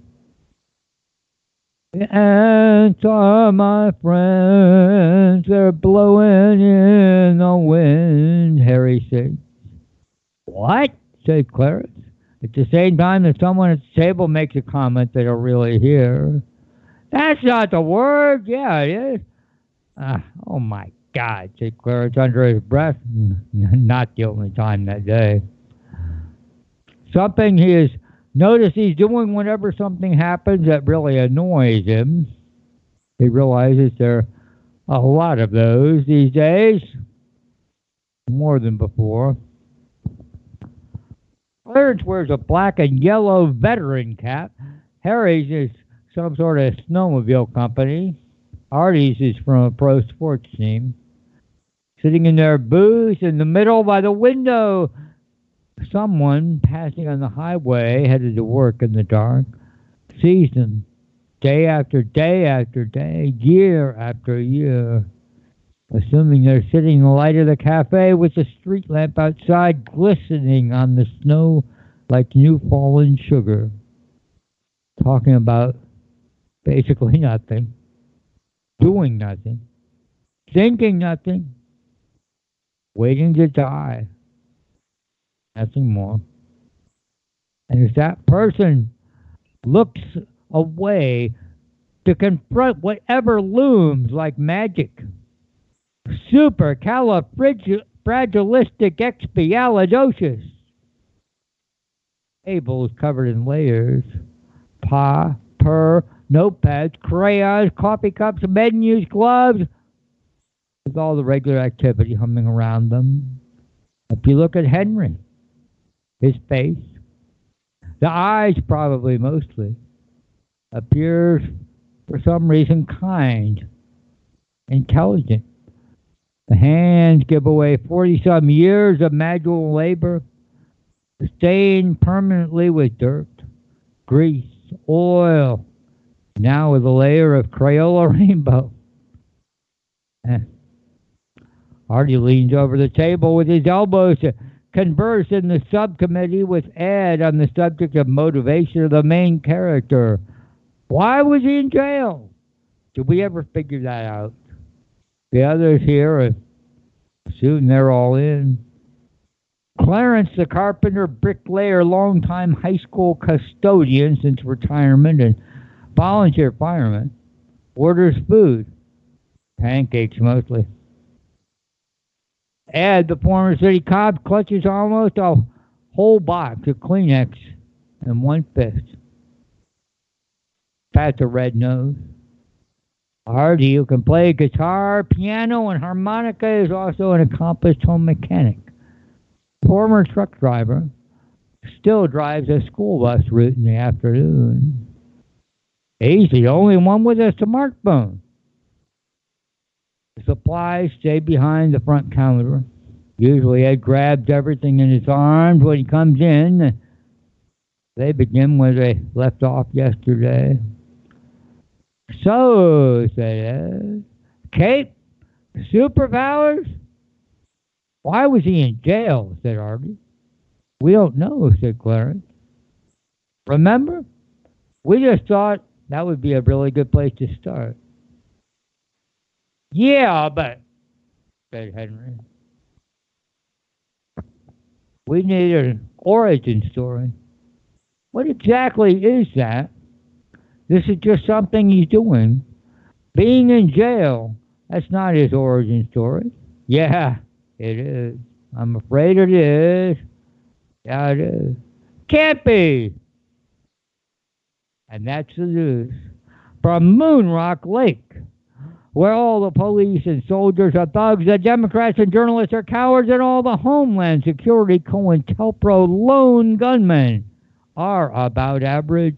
The ants are my friends, they're blowing in the wind, Harry said. What? Said Clarence, at the same time that someone at the table makes a comment they don't really hear. That's not the word. Yeah, it is. Uh, oh, my God, said Clarence under his breath. Not the only time that day. Something he has noticed he's doing whenever something happens that really annoys him. He realizes there are a lot of those these days, more than before. Clarence wears a black and yellow veteran cap. Harry's is some sort of snowmobile company. Artie's is from a pro sports team. Sitting in their booth in the middle by the window, someone passing on the highway headed to work in the dark sees them day after day after day, year after year, assuming they're sitting in the light of the cafe with the street lamp outside glistening on the snow like new fallen sugar, talking about basically nothing, doing nothing, thinking nothing, waiting to die. Nothing more. And as that person looks away to confront whatever looms like magic, supercalifragilisticexpialidocious, tables covered in layers, pa, per, notepads, crayons, coffee cups, menus, gloves, with all the regular activity humming around them. If you look at Henry, his face, the eyes probably mostly, appears for some reason kind, intelligent. The hands give away forty-some years of manual labor, stained permanently with dirt, grease, oil, now with a layer of Crayola rainbow. Eh. Artie leans over the table with his elbows to converse in the subcommittee with Ed on the subject of motivation of the main character. Why was he in jail? Did we ever figure that out? The others here, uh, soon they're all in. Clarence, the carpenter, bricklayer, longtime high school custodian since retirement and volunteer fireman, orders food. Pancakes mostly. Ed, the former city cop, clutches almost a whole box of Kleenex in one fist. Pat's a red nose. Hardy, who can play guitar, piano, and harmonica, is also an accomplished home mechanic. Former truck driver, still drives a school bus route in the afternoon. He's the only one with a smartphone. The supplies stay behind the front counter. Usually Ed grabs everything in his arms when he comes in. They begin where they left off yesterday. So, said Ed, Kate, superpowers? Why was he in jail? Said Hardy. We don't know, said Clarence. Remember? We just thought that would be a really good place to start. Yeah, but, said Henry, we need an origin story. What exactly is that? This is just something he's doing. Being in jail, that's not his origin story. Yeah, it is. I'm afraid it is. Yeah, it is. Can't be. And that's the news from Moonrock Lake, where all the police and soldiers are thugs, the Democrats and journalists are cowards, and all the Homeland Security COINTELPRO lone gunmen are about average.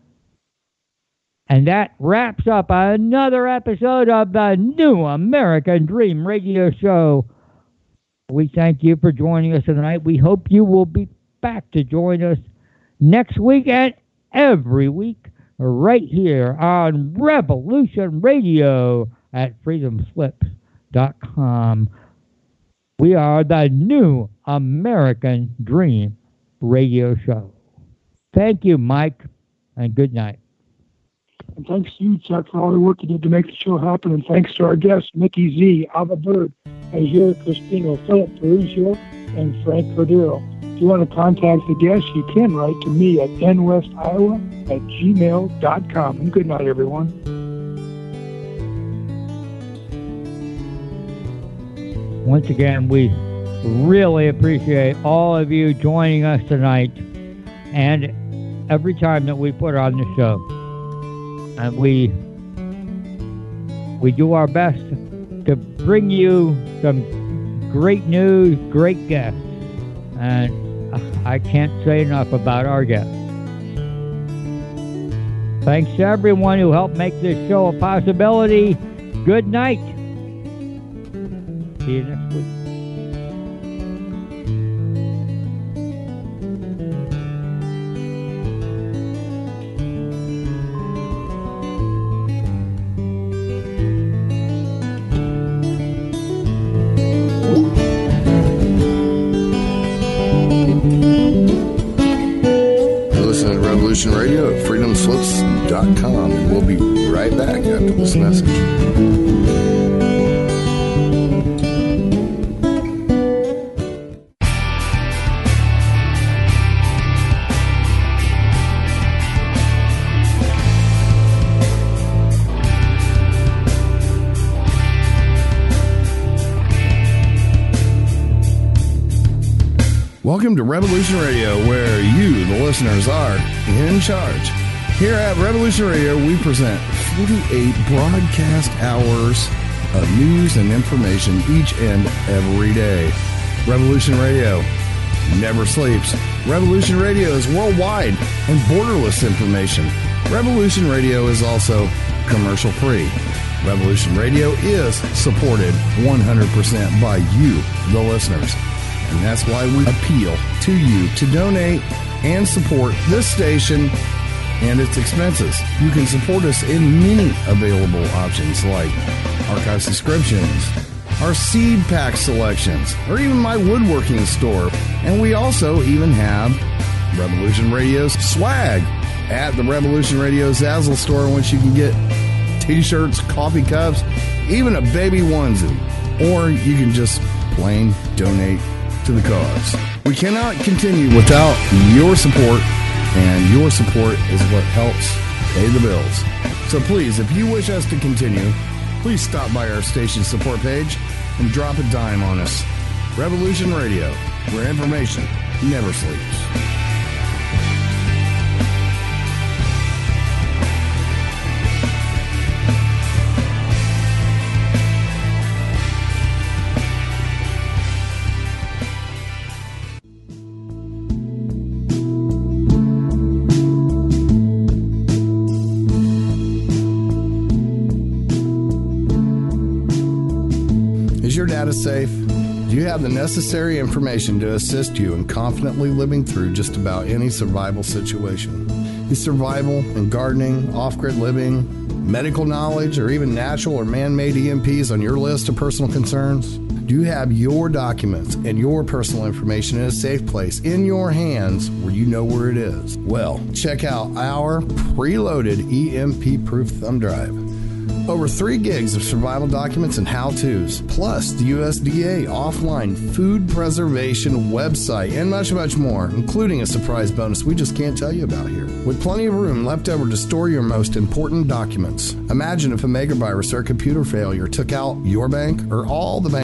And that wraps up another episode of the New American Dream Radio Show. We thank you for joining us tonight. We hope you will be back to join us next week and every week right here on Revolution Radio at freedom slips dot com. We are the New American Dream Radio Show. Thank you, Mike, and good night. And thanks to you, Chuck, for all the work you did to make the show happen. And thanks to our guests, Mickey Z, Ava Bird, Azure Crispino, Philip Peruzio, and Frank Cordero. If you want to contact the guests, you can write to me at n west iowa at gmail dot com. And good night, everyone. Once again, we really appreciate all of you joining us tonight and every time that we put on the show. And we we do our best to bring you some great news, great guests. And I can't say enough about our guests. Thanks to everyone who helped make this show a possibility. Good night. See you next week. Radio at freedom slips dot com, and we'll be right back after this message. Welcome to Revolution Radio, where you, the listeners, are in charge. Here at Revolution Radio, we present forty-eight broadcast hours of news and information each and every day. Revolution Radio never sleeps. Revolution Radio is worldwide and borderless information. Revolution Radio is also commercial-free. Revolution Radio is supported one hundred percent by you, the listeners. And that's why we appeal to you to donate and support this station and its expenses. You can support us in many available options like archive subscriptions, our seed pack selections, or even my woodworking store. And we also even have Revolution Radio's swag at the Revolution Radio Zazzle store, in which you can get t-shirts, coffee cups, even a baby onesie. Or you can just plain donate to the cause. We cannot continue without your support, and your support is what helps pay the bills. So please, if you wish us to continue, please stop by our station support page and drop a dime on us. Revolution Radio, where information never sleeps. Is your data safe? Do you have the necessary information to assist you in confidently living through just about any survival situation? Is survival and gardening, off-grid living, medical knowledge, or even natural or man-made E M Ps on your list of personal concerns? Do you have your documents and your personal information in a safe place in your hands where you know where it is? Well, check out our preloaded E M P-proof thumb drive. Over three gigs of survival documents and how-tos, plus the U S D A offline food preservation website, and much, much more, including a surprise bonus we just can't tell you about here. With plenty of room left over to store your most important documents. Imagine if a megavirus or a computer failure took out your bank or all the bank